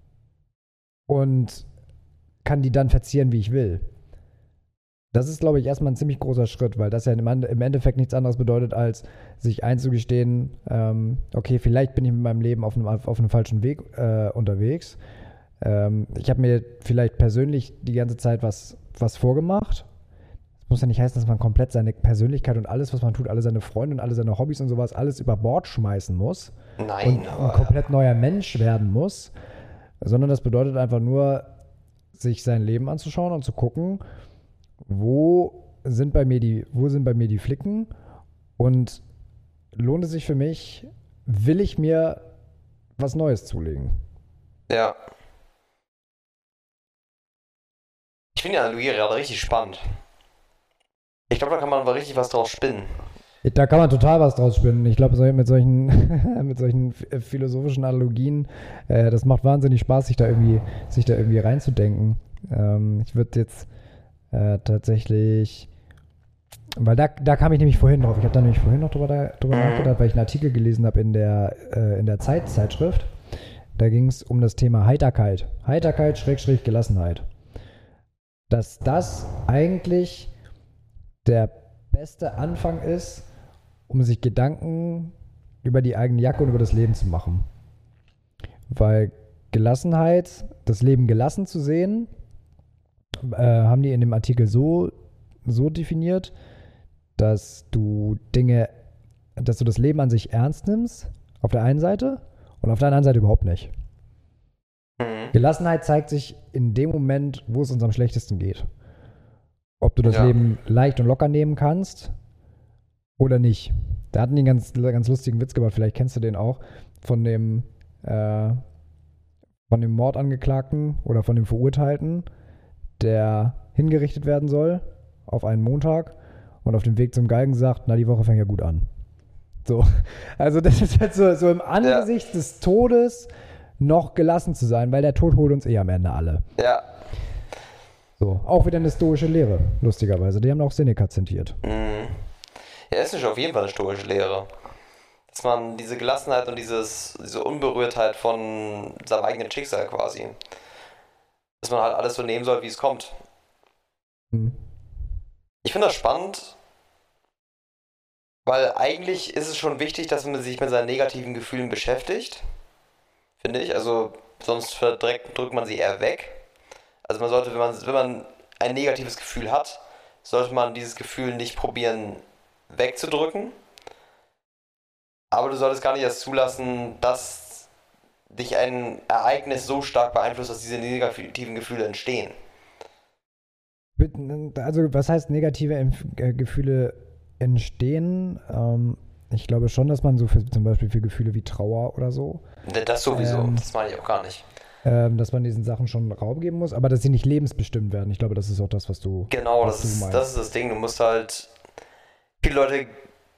und kann die dann verzieren, wie ich will. Das ist, glaube ich, erstmal ein ziemlich großer Schritt, weil das ja im Endeffekt nichts anderes bedeutet, als sich einzugestehen, ähm, okay, vielleicht bin ich mit meinem Leben auf einem, auf einem falschen Weg äh, unterwegs. Ähm, ich habe mir vielleicht persönlich die ganze Zeit was, was vorgemacht. Das muss ja nicht heißen, dass man komplett seine Persönlichkeit und alles, was man tut, alle seine Freunde und alle seine Hobbys und sowas, alles über Bord schmeißen muss. Nein, und aber ein komplett neuer Mensch werden muss. Sondern das bedeutet einfach nur, sich sein Leben anzuschauen und zu gucken, wo sind bei mir die, wo sind bei mir die Flicken und lohnt es sich für mich, will ich mir was Neues zulegen? Ja. Ich finde die Analogie gerade richtig spannend. Ich glaube, da kann man aber richtig was draus spinnen. Da kann man total was draus spinnen. Ich glaube, mit solchen, mit solchen philosophischen Analogien, äh, das macht wahnsinnig Spaß, sich da irgendwie, sich da irgendwie reinzudenken. Ähm, ich würde jetzt äh, tatsächlich, weil da, da kam ich nämlich vorhin drauf. Ich habe da nämlich vorhin noch drüber, da, drüber nachgedacht, weil ich einen Artikel gelesen habe in der, äh, in der Zeit-Zeitschrift. Da ging es um das Thema Heiterkeit. Heiterkeit, Schrägstrich, Gelassenheit. Dass das eigentlich der beste Anfang ist, um sich Gedanken über die eigene Jacke und über das Leben zu machen. Weil Gelassenheit, das Leben gelassen zu sehen, äh, haben die in dem Artikel so, so definiert, dass du Dinge, dass du das Leben an sich ernst nimmst, auf der einen Seite, und auf der anderen Seite überhaupt nicht. Mhm. Gelassenheit zeigt sich in dem Moment, wo es uns am schlechtesten geht. Ob du das Ja. Leben leicht und locker nehmen kannst oder nicht. Da hatten die einen ganz, ganz lustigen Witz gemacht, vielleicht kennst du den auch, von dem, äh, von dem Mordangeklagten oder von dem Verurteilten, der hingerichtet werden soll auf einen Montag und auf dem Weg zum Galgen sagt, na, die Woche fängt ja gut an. So, also das ist halt so, so im Angesicht ja. des Todes noch gelassen zu sein, weil der Tod holt uns eh am Ende alle. Ja. So, auch wieder eine stoische Lehre, lustigerweise. Die haben auch Seneca zitiert. Mhm. Ja, es ist auf jeden Fall eine stoische Lehre. Dass man diese Gelassenheit und dieses, diese Unberührtheit von seinem eigenen Schicksal quasi, dass man halt alles so nehmen soll, wie es kommt. Mhm. Ich finde das spannend, weil eigentlich ist es schon wichtig, dass man sich mit seinen negativen Gefühlen beschäftigt. Finde ich. Also sonst verdrückt, drückt man sie eher weg. Also man sollte, wenn man, wenn man ein negatives Gefühl hat, sollte man dieses Gefühl nicht probieren wegzudrücken. Aber du solltest gar nicht erst zulassen, dass dich ein Ereignis so stark beeinflusst, dass diese negativen Gefühle entstehen. Also was heißt negative Empf- äh, Gefühle entstehen? Ähm, ich glaube schon, dass man so für, zum Beispiel für Gefühle wie Trauer oder so. Das sowieso, ähm, das meine ich auch gar nicht. Ähm, dass man diesen Sachen schon Raum geben muss, aber dass sie nicht lebensbestimmt werden. Ich glaube, das ist auch das, was du Genau, was das du ist, meinst. das ist das Ding. Du musst halt, viele Leute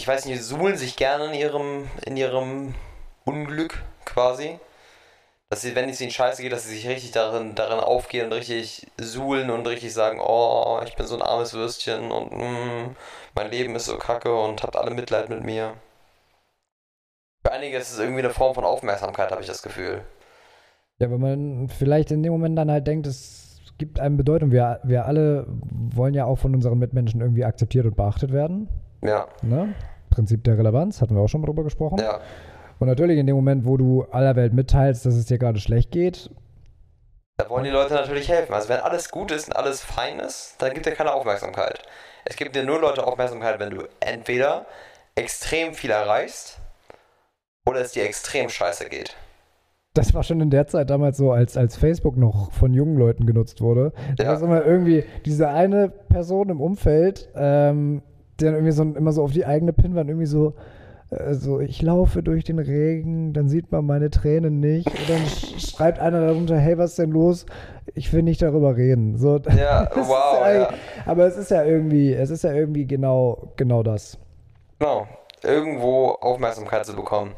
weiß nicht, suhlen sich gerne in ihrem, in ihrem Unglück quasi. Dass sie, wenn es ihnen scheiße geht, dass sie sich richtig darin, darin aufgehen und richtig suhlen und richtig sagen, oh, ich bin so ein armes Würstchen und mm, mein Leben ist so kacke und habt alle Mitleid mit mir. Für einige ist es irgendwie eine Form von Aufmerksamkeit, habe ich das Gefühl. Ja, wenn man vielleicht in dem Moment dann halt denkt, es gibt einem Bedeutung. Wir, wir alle wollen ja auch von unseren Mitmenschen irgendwie akzeptiert und beachtet werden. Ja. Ne? Prinzip der Relevanz, hatten wir auch schon drüber gesprochen. Ja. Und natürlich in dem Moment, wo du aller Welt mitteilst, dass es dir gerade schlecht geht. Da wollen die Leute natürlich helfen. Also wenn alles gut ist und alles fein ist, dann gibt dir keine Aufmerksamkeit. Es gibt dir nur Leute Aufmerksamkeit, wenn du entweder extrem viel erreichst oder es dir extrem scheiße geht. Das war schon in der Zeit damals so, als, als Facebook noch von jungen Leuten genutzt wurde. Da Ja. war es immer irgendwie diese eine Person im Umfeld, ähm, die dann irgendwie so immer so auf die eigene Pinnwand irgendwie so, äh, so, ich laufe durch den Regen, dann sieht man meine Tränen nicht. Und dann sch- schreibt einer darunter, hey, was ist denn los? Ich will nicht darüber reden. So, Ja, das ist wow, ja, ja. Aber es ist ja irgendwie, es ist ja irgendwie genau, genau das. Genau. Irgendwo Aufmerksamkeit zu bekommen.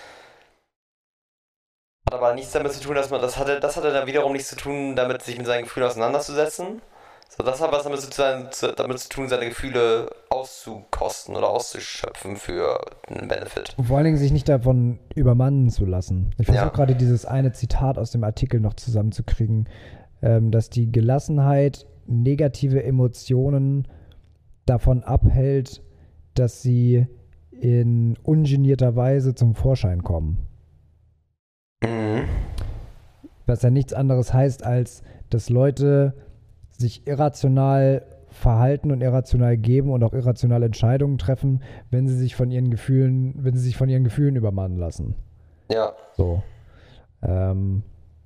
Hat aber nichts damit zu tun, dass man, das hatte, das hatte dann wiederum nichts zu tun, damit sich mit seinen Gefühlen auseinanderzusetzen. So, das hat was damit zu, sein, zu, damit zu tun, seine Gefühle auszukosten oder auszuschöpfen für einen Benefit. Und vor allen Dingen sich nicht davon übermannen zu lassen. Ich versuche Ja. gerade dieses eine Zitat aus dem Artikel noch zusammenzukriegen, ähm, dass die Gelassenheit negative Emotionen davon abhält, dass sie in ungenierter Weise zum Vorschein kommen. Mhm. Was ja nichts anderes heißt, als dass Leute sich irrational verhalten und irrational geben und auch irrationale Entscheidungen treffen, wenn sie sich von ihren Gefühlen, wenn sie sich von ihren Gefühlen übermannen lassen. Ja. So. Ähm,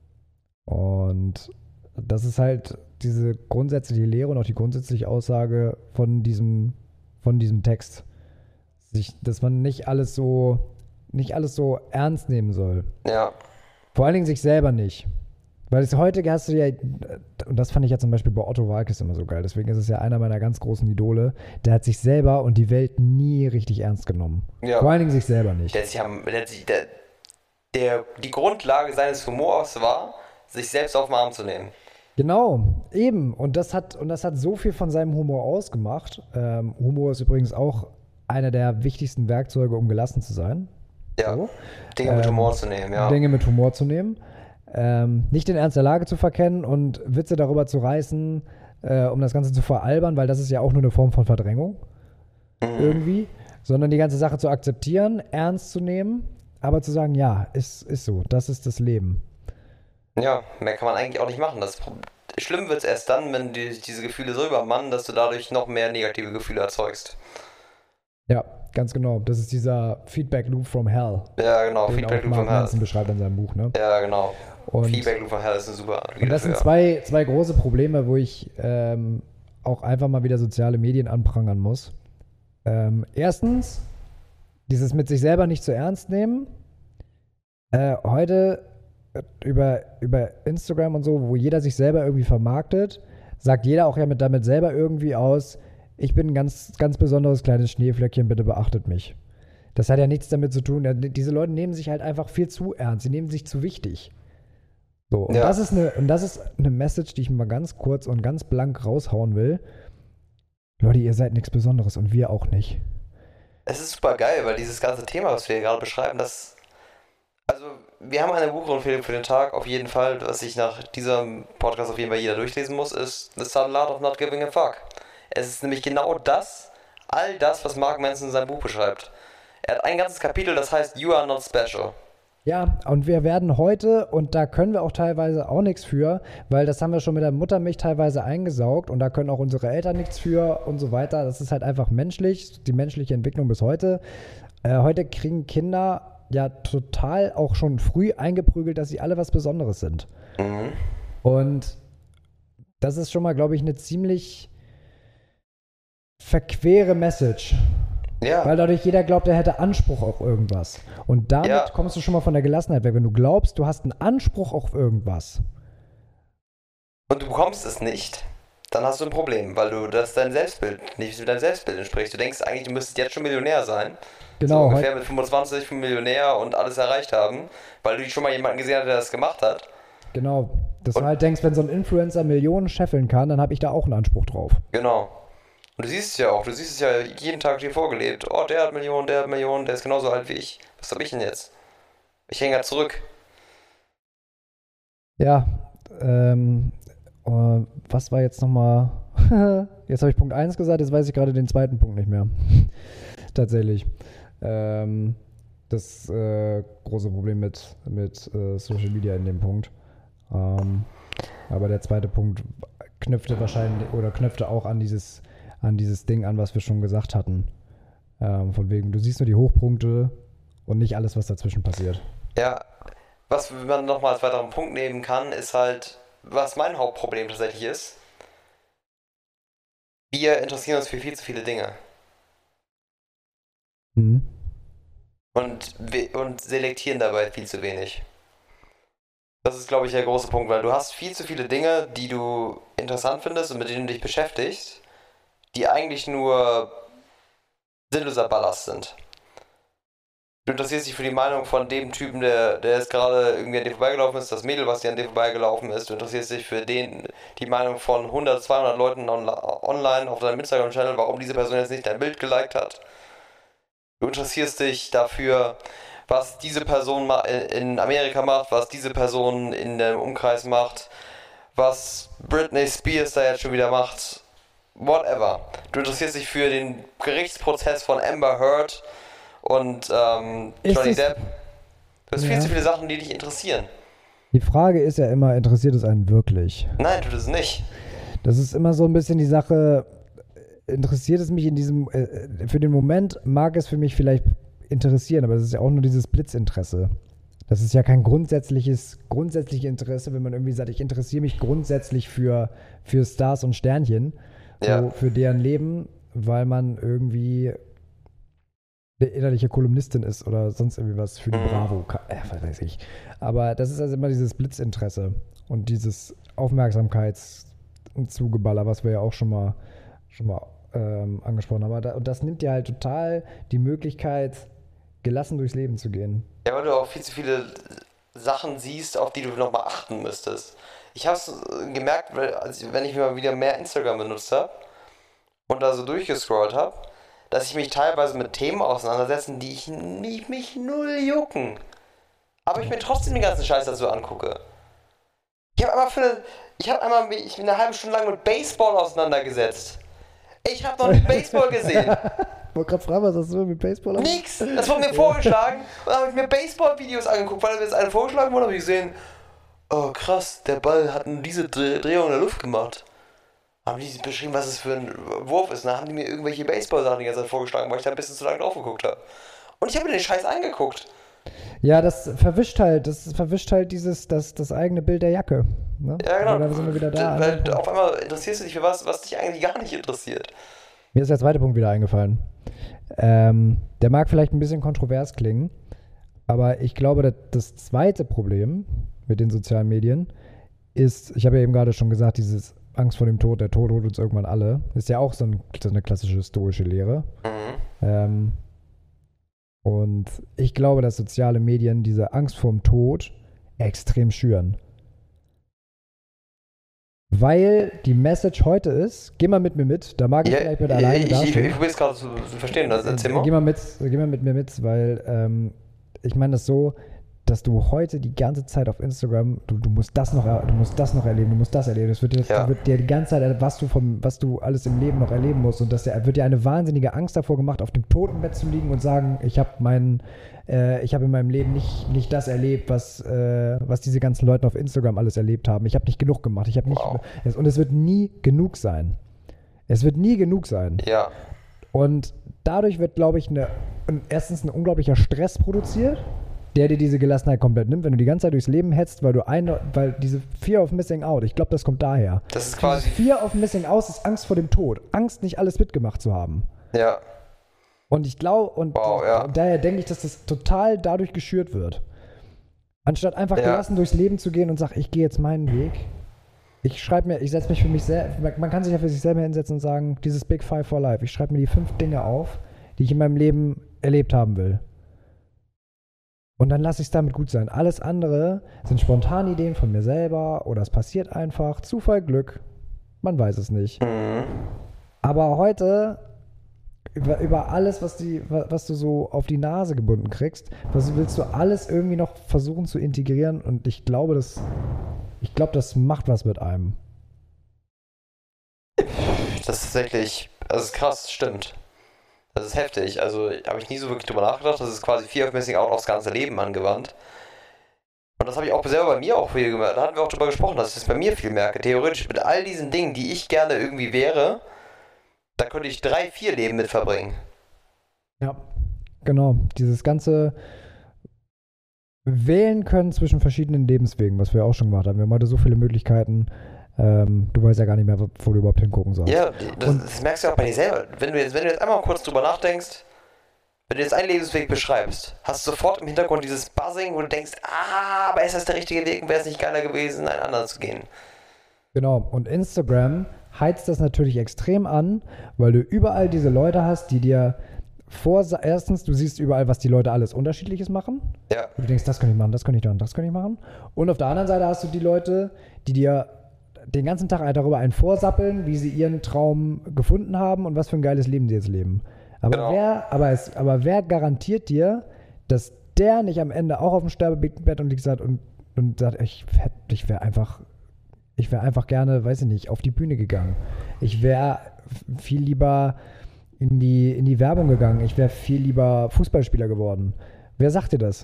und das ist halt diese grundsätzliche Lehre und auch die grundsätzliche Aussage von diesem, von diesem Text. Sich, dass man nicht alles so, nicht alles so ernst nehmen soll. Ja. Vor allen Dingen sich selber nicht. Weil es heute hast du ja, und das fand ich ja zum Beispiel bei Otto Walkes immer so geil, deswegen ist es ja einer meiner ganz großen Idole, der hat sich selber und die Welt nie richtig ernst genommen. Ja. Vor allen Dingen sich selber nicht. Der, sich am, der, sich- der, der, die Grundlage seines Humors war, sich selbst auf den Arm zu nehmen. Genau, eben. Und das hat, und das hat so viel von seinem Humor ausgemacht. Ähm, Humor ist übrigens auch einer der wichtigsten Werkzeuge, um gelassen zu sein. Ja. So. Dinge mit Ähm, Humor zu nehmen, ja. Dinge mit Humor zu nehmen. Ähm, nicht den Ernst der Lage zu verkennen und Witze darüber zu reißen, äh, um das Ganze zu veralbern, weil das ist ja auch nur eine Form von Verdrängung Mhm. irgendwie, sondern die ganze Sache zu akzeptieren, ernst zu nehmen, aber zu sagen, ja, ist, ist so, das ist das Leben. Ja, mehr kann man eigentlich auch nicht machen. Das Pro- Schlimm wird es erst dann, wenn die, diese Gefühle so übermannen, dass du dadurch noch mehr negative Gefühle erzeugst. Ja, ganz genau. Das ist dieser Feedback Loop from Hell, Ja, genau. den Feedback auch Loop Mark from Hell. Manson beschreibt in seinem Buch. Ne? Ja, genau. Und, Feedback Loop from Hell ist eine super und das sind dafür. zwei, zwei große Probleme, wo ich ähm, auch einfach mal wieder soziale Medien anprangern muss. Ähm, erstens, dieses mit sich selber nicht zu ernst nehmen. Äh, heute äh, über, über Instagram und so, wo jeder sich selber irgendwie vermarktet, sagt jeder auch ja mit damit selber irgendwie aus, ich bin ein ganz, ganz besonderes kleines Schneeflöckchen, bitte beachtet mich. Das hat ja nichts damit zu tun. Diese Leute nehmen sich halt einfach viel zu ernst. Sie nehmen sich zu wichtig. So, und, Ja. das ist eine, und das ist eine Message, die ich mal ganz kurz und ganz blank raushauen will. Leute, ihr seid nichts Besonderes und wir auch nicht. Es ist super geil, weil dieses ganze Thema, was wir hier gerade beschreiben, das. Also, wir haben eine Buchempfehlung für den Tag, auf jeden Fall, was sich nach diesem Podcast auf jeden Fall jeder durchlesen muss, ist The Subtle Art of Not Giving a Fuck. Es ist nämlich genau das, all das, was Mark Manson in seinem Buch beschreibt. Er hat ein ganzes Kapitel, das heißt You Are Not Special. Ja, und wir werden heute, und da können wir auch teilweise auch nichts für, weil das haben wir schon mit der Muttermilch teilweise eingesaugt und da können auch unsere Eltern nichts für und so weiter. Das ist halt einfach menschlich, die menschliche Entwicklung bis heute. Äh, heute kriegen Kinder ja total auch schon früh eingeprügelt, dass sie alle was Besonderes sind. Mhm. Und das ist schon mal, glaube ich, eine ziemlich verquere Message. Ja. Weil dadurch jeder glaubt, er hätte Anspruch auf irgendwas. Und damit Ja. kommst du schon mal von der Gelassenheit weg. Wenn du glaubst, du hast einen Anspruch auf irgendwas. Und du bekommst es nicht, dann hast du ein Problem, weil du das dein Selbstbild, nicht mit deinem Selbstbild entsprichst. Du denkst eigentlich, du müsstest jetzt schon Millionär sein. Genau. So ungefähr mit fünfundzwanzig Millionär und alles erreicht haben, weil du schon mal jemanden gesehen hast, der das gemacht hat. Genau. Dass Und- du halt denkst, wenn so ein Influencer Millionen scheffeln kann, dann habe ich da auch einen Anspruch drauf. Genau. Und du siehst es ja auch, du siehst es ja jeden Tag dir vorgelebt. Oh, der hat Millionen, der hat Millionen, der ist genauso alt wie ich. Was hab ich denn jetzt? Ich hänge ja zurück. Ja, ähm, äh, was war jetzt nochmal? Jetzt habe ich Punkt eins gesagt, jetzt weiß ich gerade den zweiten Punkt nicht mehr. Tatsächlich. Ähm, das äh, große Problem mit, mit äh, Social Media in dem Punkt. Ähm, aber der zweite Punkt knüpfte wahrscheinlich oder knüpfte auch an dieses, an dieses Ding an, was wir schon gesagt hatten. Ähm, von wegen, du siehst nur die Hochpunkte und nicht alles, was dazwischen passiert. Ja, was man nochmal als weiteren Punkt nehmen kann, ist halt, was mein Hauptproblem tatsächlich ist. Wir interessieren uns für viel zu viele Dinge. Mhm. Und, we- und selektieren dabei viel zu wenig. Das ist, glaube ich, der große Punkt, weil du hast viel zu viele Dinge, die du interessant findest und mit denen du dich beschäftigst, die eigentlich nur sinnloser Ballast sind. Du interessierst dich für die Meinung von dem Typen, der, der jetzt gerade irgendwie an dir vorbeigelaufen ist, das Mädel, was dir an dir vorbeigelaufen ist. Du interessierst dich für den, die Meinung von hundert, zweihundert Leuten on, online auf deinem Instagram-Channel, warum diese Person jetzt nicht dein Bild geliked hat. Du interessierst dich dafür, was diese Person ma- in Amerika macht, was diese Person in dem Umkreis macht, was Britney Spears da jetzt schon wieder macht. Whatever. Du interessierst dich für den Gerichtsprozess von Amber Heard und ähm, Ist Johnny es- Depp. Du hast Ja. viel zu viele Sachen, die dich interessieren. Die Frage ist ja immer, interessiert es einen wirklich? Nein, tut es nicht. Das ist immer so ein bisschen die Sache, interessiert es mich in diesem, äh, für den Moment mag es für mich vielleicht interessieren, aber das ist ja auch nur dieses Blitzinteresse. Das ist ja kein grundsätzliches, grundsätzliches Interesse, wenn man irgendwie sagt, ich interessiere mich grundsätzlich für, für Stars und Sternchen, so Ja. für deren Leben, weil man irgendwie eine innerliche Kolumnistin ist oder sonst irgendwie was für die Mhm. Bravo, äh, was weiß ich. Aber das ist also immer dieses Blitzinteresse und dieses Aufmerksamkeitszugeballer, was wir ja auch schon mal, schon mal ähm, angesprochen haben. Aber da, und das nimmt dir halt total die Möglichkeit, gelassen durchs Leben zu gehen. Ja, weil du auch viel zu viele Sachen siehst, auf die du nochmal achten müsstest. Ich habe es gemerkt, weil, als, wenn ich mal wieder mehr Instagram benutzt habe und da so durchgescrollt habe, dass ich mich teilweise mit Themen auseinandersetze, die ich mich, mich null jucken. Aber ich mir trotzdem den ganzen Scheiß dazu angucke. Ich habe einmal für eine, ich habe einmal mich ich bin eine halbe Stunde lang mit Baseball auseinandergesetzt. Ich habe noch nie Baseball gesehen. Ich wollte gerade fragen, was hast du mit Baseball an? Nix! Das wurde mir vorgeschlagen und dann habe ich mir Baseball-Videos angeguckt, weil mir jetzt eine vorgeschlagen wurde, habe ich gesehen, oh krass, der Ball hat diese Dreh- Drehung in der Luft gemacht. Haben die beschrieben, was es für ein Wurf ist, und dann haben die mir irgendwelche Baseball-Sachen die ganze Zeit vorgeschlagen, weil ich da ein bisschen zu lange drauf geguckt habe. Und ich habe mir den Scheiß angeguckt. Ja, das verwischt halt, das verwischt halt dieses, das, das eigene Bild der Jacke. Ne? Ja, genau. Da sind wir wieder da. an Weil dem Punkt. auf einmal interessierst du dich für was, was dich eigentlich gar nicht interessiert. Mir ist der zweite Punkt wieder eingefallen. Ähm, der mag vielleicht ein bisschen kontrovers klingen, aber ich glaube, dass das zweite Problem mit den sozialen Medien ist, ich habe ja eben gerade schon gesagt, dieses Angst vor dem Tod, der Tod holt uns irgendwann alle, ist ja auch so, ein, so eine klassische stoische Lehre. Mhm. Ähm, und ich glaube, dass soziale Medien diese Angst vorm Tod extrem schüren. Weil die Message heute ist, geh mal mit mir mit, da mag ich Ja, vielleicht mit alleine ich, ich, ich, dastehen. ich probiere es gerade zu, zu verstehen, das erzähl mal. Geh mal mit, geh mal mit mir mit, weil ähm, ich meine das so, dass du heute die ganze Zeit auf Instagram, du, du musst das noch, er- du musst das noch erleben, du musst das erleben. Es wird, dir- Ja. wird dir die ganze Zeit, was du vom, was du alles im Leben noch erleben musst, und das der, wird dir eine wahnsinnige Angst davor gemacht, auf dem Totenbett zu liegen und sagen, ich habe meinen, äh, ich habe in meinem Leben nicht, nicht das erlebt, was, äh, was diese ganzen Leute auf Instagram alles erlebt haben. Ich habe nicht genug gemacht. Ich habe nicht, Wow. es, und es wird nie genug sein. Es wird nie genug sein. Ja, Und dadurch wird, glaube ich, eine, ein- erstens ein unglaublicher Stress produziert, der dir diese Gelassenheit komplett nimmt, wenn du die ganze Zeit durchs Leben hetzt, weil du eine, weil diese Fear of Missing Out, ich glaube, das kommt daher. das ist quasi, Fear of Missing Out ist Angst vor dem Tod. Angst, nicht alles mitgemacht zu haben. ja, Und ich glaube, und, Wow, ja. und daher denke ich, dass das total dadurch geschürt wird. Anstatt einfach Ja. gelassen durchs Leben zu gehen und sagen, ich gehe jetzt meinen Weg, Ich schreibe mir, ich setze mich für mich selbst, man kann sich ja für sich selber hinsetzen und sagen, dieses Big Five for Life, ich schreibe mir die fünf Dinge auf, die ich in meinem Leben erlebt haben will. Und dann lasse ich es damit gut sein. Alles andere sind spontane Ideen von mir selber oder es passiert einfach. Zufall, Glück. Man weiß es nicht. Mhm. Aber heute, über, über alles, was, die, was du so auf die Nase gebunden kriegst, was willst du alles irgendwie noch versuchen zu integrieren? Und ich glaube, das, ich glaube, das macht was mit einem. Das ist tatsächlich, das ist krass, stimmt. Das ist heftig, also habe ich nie so wirklich drüber nachgedacht. Das ist quasi Fear of Missing Out aufs ganze Leben angewandt. Und das habe ich auch selber bei mir auch viel gemerkt. Da hatten wir auch drüber gesprochen, dass ich das bei mir viel merke. Theoretisch mit all diesen Dingen, die ich gerne irgendwie wäre, da könnte ich drei, vier Leben mit verbringen. Ja, genau. Dieses ganze Wählen können zwischen verschiedenen Lebenswegen, was wir auch schon gemacht haben. Wir haben heute so viele Möglichkeiten. Ähm, du weißt ja gar nicht mehr, wo du überhaupt hingucken sollst. Ja, das, das merkst du auch bei dir selber. Wenn du, jetzt, wenn du jetzt einmal kurz drüber nachdenkst, wenn du jetzt einen Lebensweg beschreibst, hast du sofort im Hintergrund dieses Buzzing, wo du denkst, ah, aber ist das der richtige Weg? Wäre es nicht geiler gewesen, einen anderen zu gehen? Genau, und Instagram heizt das natürlich extrem an, weil du überall diese Leute hast, die dir vor, erstens, du siehst überall, was die Leute alles Unterschiedliches machen. Ja. Und du denkst, das kann ich machen, das kann ich machen, das kann ich machen. Und auf der anderen Seite hast du die Leute, die dir den ganzen Tag darüber einen vorsappeln, wie sie ihren Traum gefunden haben und was für ein geiles Leben sie jetzt leben. Aber, genau. wer, aber, es, aber wer garantiert dir, dass der nicht am Ende auch auf dem Sterbebett und liegt und, und sagt, ich, ich wäre einfach, ich wäre einfach gerne, weiß ich nicht, auf die Bühne gegangen. Ich wäre viel lieber in die, in die Werbung gegangen. Ich wäre viel lieber Fußballspieler geworden. Wer sagt dir das?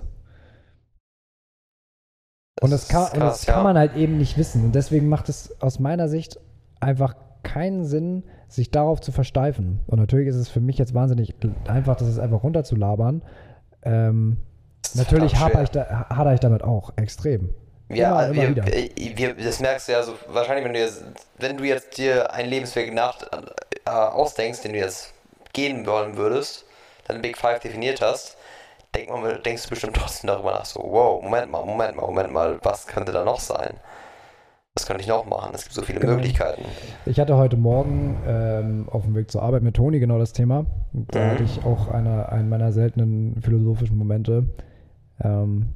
Und das, kann, krass, und das kann man halt eben nicht wissen. Und deswegen macht es aus meiner Sicht einfach keinen Sinn, sich darauf zu versteifen. Und natürlich ist es für mich jetzt wahnsinnig einfach, das ist einfach runterzulabern. Ähm, natürlich hadere ich, da, hadere ich damit auch extrem. Ja, immer, immer wir, wir, das merkst du ja so, wahrscheinlich, wenn du jetzt, wenn du jetzt dir einen Lebensweg nach, äh, ausdenkst, den du jetzt gehen wollen würdest, dann Big Five definiert hast, denk mal, denkst du bestimmt trotzdem darüber nach, so, wow, Moment mal, Moment mal, Moment mal, was könnte da noch sein? Was könnte ich noch machen? Es gibt so viele genau. Möglichkeiten. Ich hatte heute Morgen ähm, auf dem Weg zur Arbeit mit Toni genau das Thema. Und da mhm. hatte ich auch eine, einen meiner seltenen philosophischen Momente, ähm,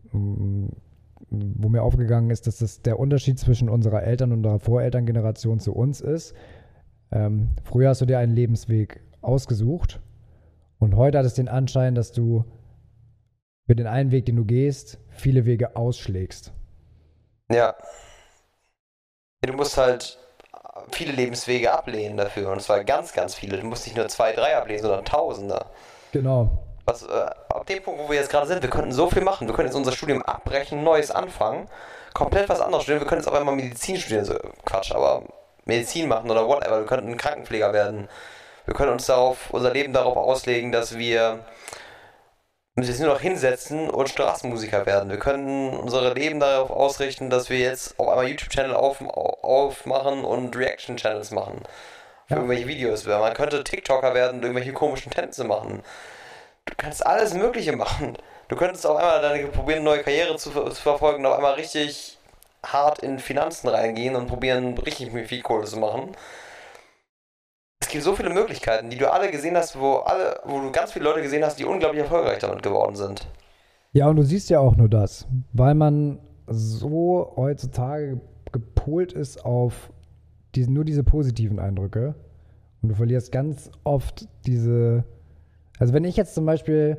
wo mir aufgegangen ist, dass das der Unterschied zwischen unserer Eltern- und unserer Vorelterngeneration zu uns ist. Ähm, früher hast du dir einen Lebensweg ausgesucht und heute hat es den Anschein, dass du für den einen Weg, den du gehst, viele Wege ausschlägst. Ja. Du musst halt viele Lebenswege ablehnen dafür. Und zwar ganz, ganz viele. Du musst nicht nur zwei, drei ablehnen, sondern Tausende. Genau. Was, äh, ab dem Punkt, wo wir jetzt gerade sind, wir könnten so viel machen. Wir können jetzt unser Studium abbrechen, Neues anfangen, komplett was anderes studieren. Wir können jetzt auf einmal Medizin studieren. So, Quatsch, aber Medizin machen oder whatever. Wir könnten Krankenpfleger werden. Wir können uns darauf, unser Leben darauf auslegen, dass wir uns jetzt nur noch hinsetzen und Straßenmusiker werden. Wir können unser Leben darauf ausrichten, dass wir jetzt auf einmal YouTube-Channel auf, aufmachen und Reaction-Channels machen. Für ja. irgendwelche Videos. Man könnte TikToker werden und irgendwelche komischen Tänze machen. Du kannst alles Mögliche machen. Du könntest auf einmal deine probieren, eine neue Karriere zu, zu verfolgen und auf einmal richtig hart in Finanzen reingehen und probieren, richtig viel Kohle zu machen. Es gibt so viele Möglichkeiten, die du alle gesehen hast, wo alle, wo du ganz viele Leute gesehen hast, die unglaublich erfolgreich damit geworden sind. Ja, und du siehst ja auch nur das, weil man so heutzutage gepolt ist auf diese, nur diese positiven Eindrücke und du verlierst ganz oft diese, also wenn ich jetzt zum Beispiel,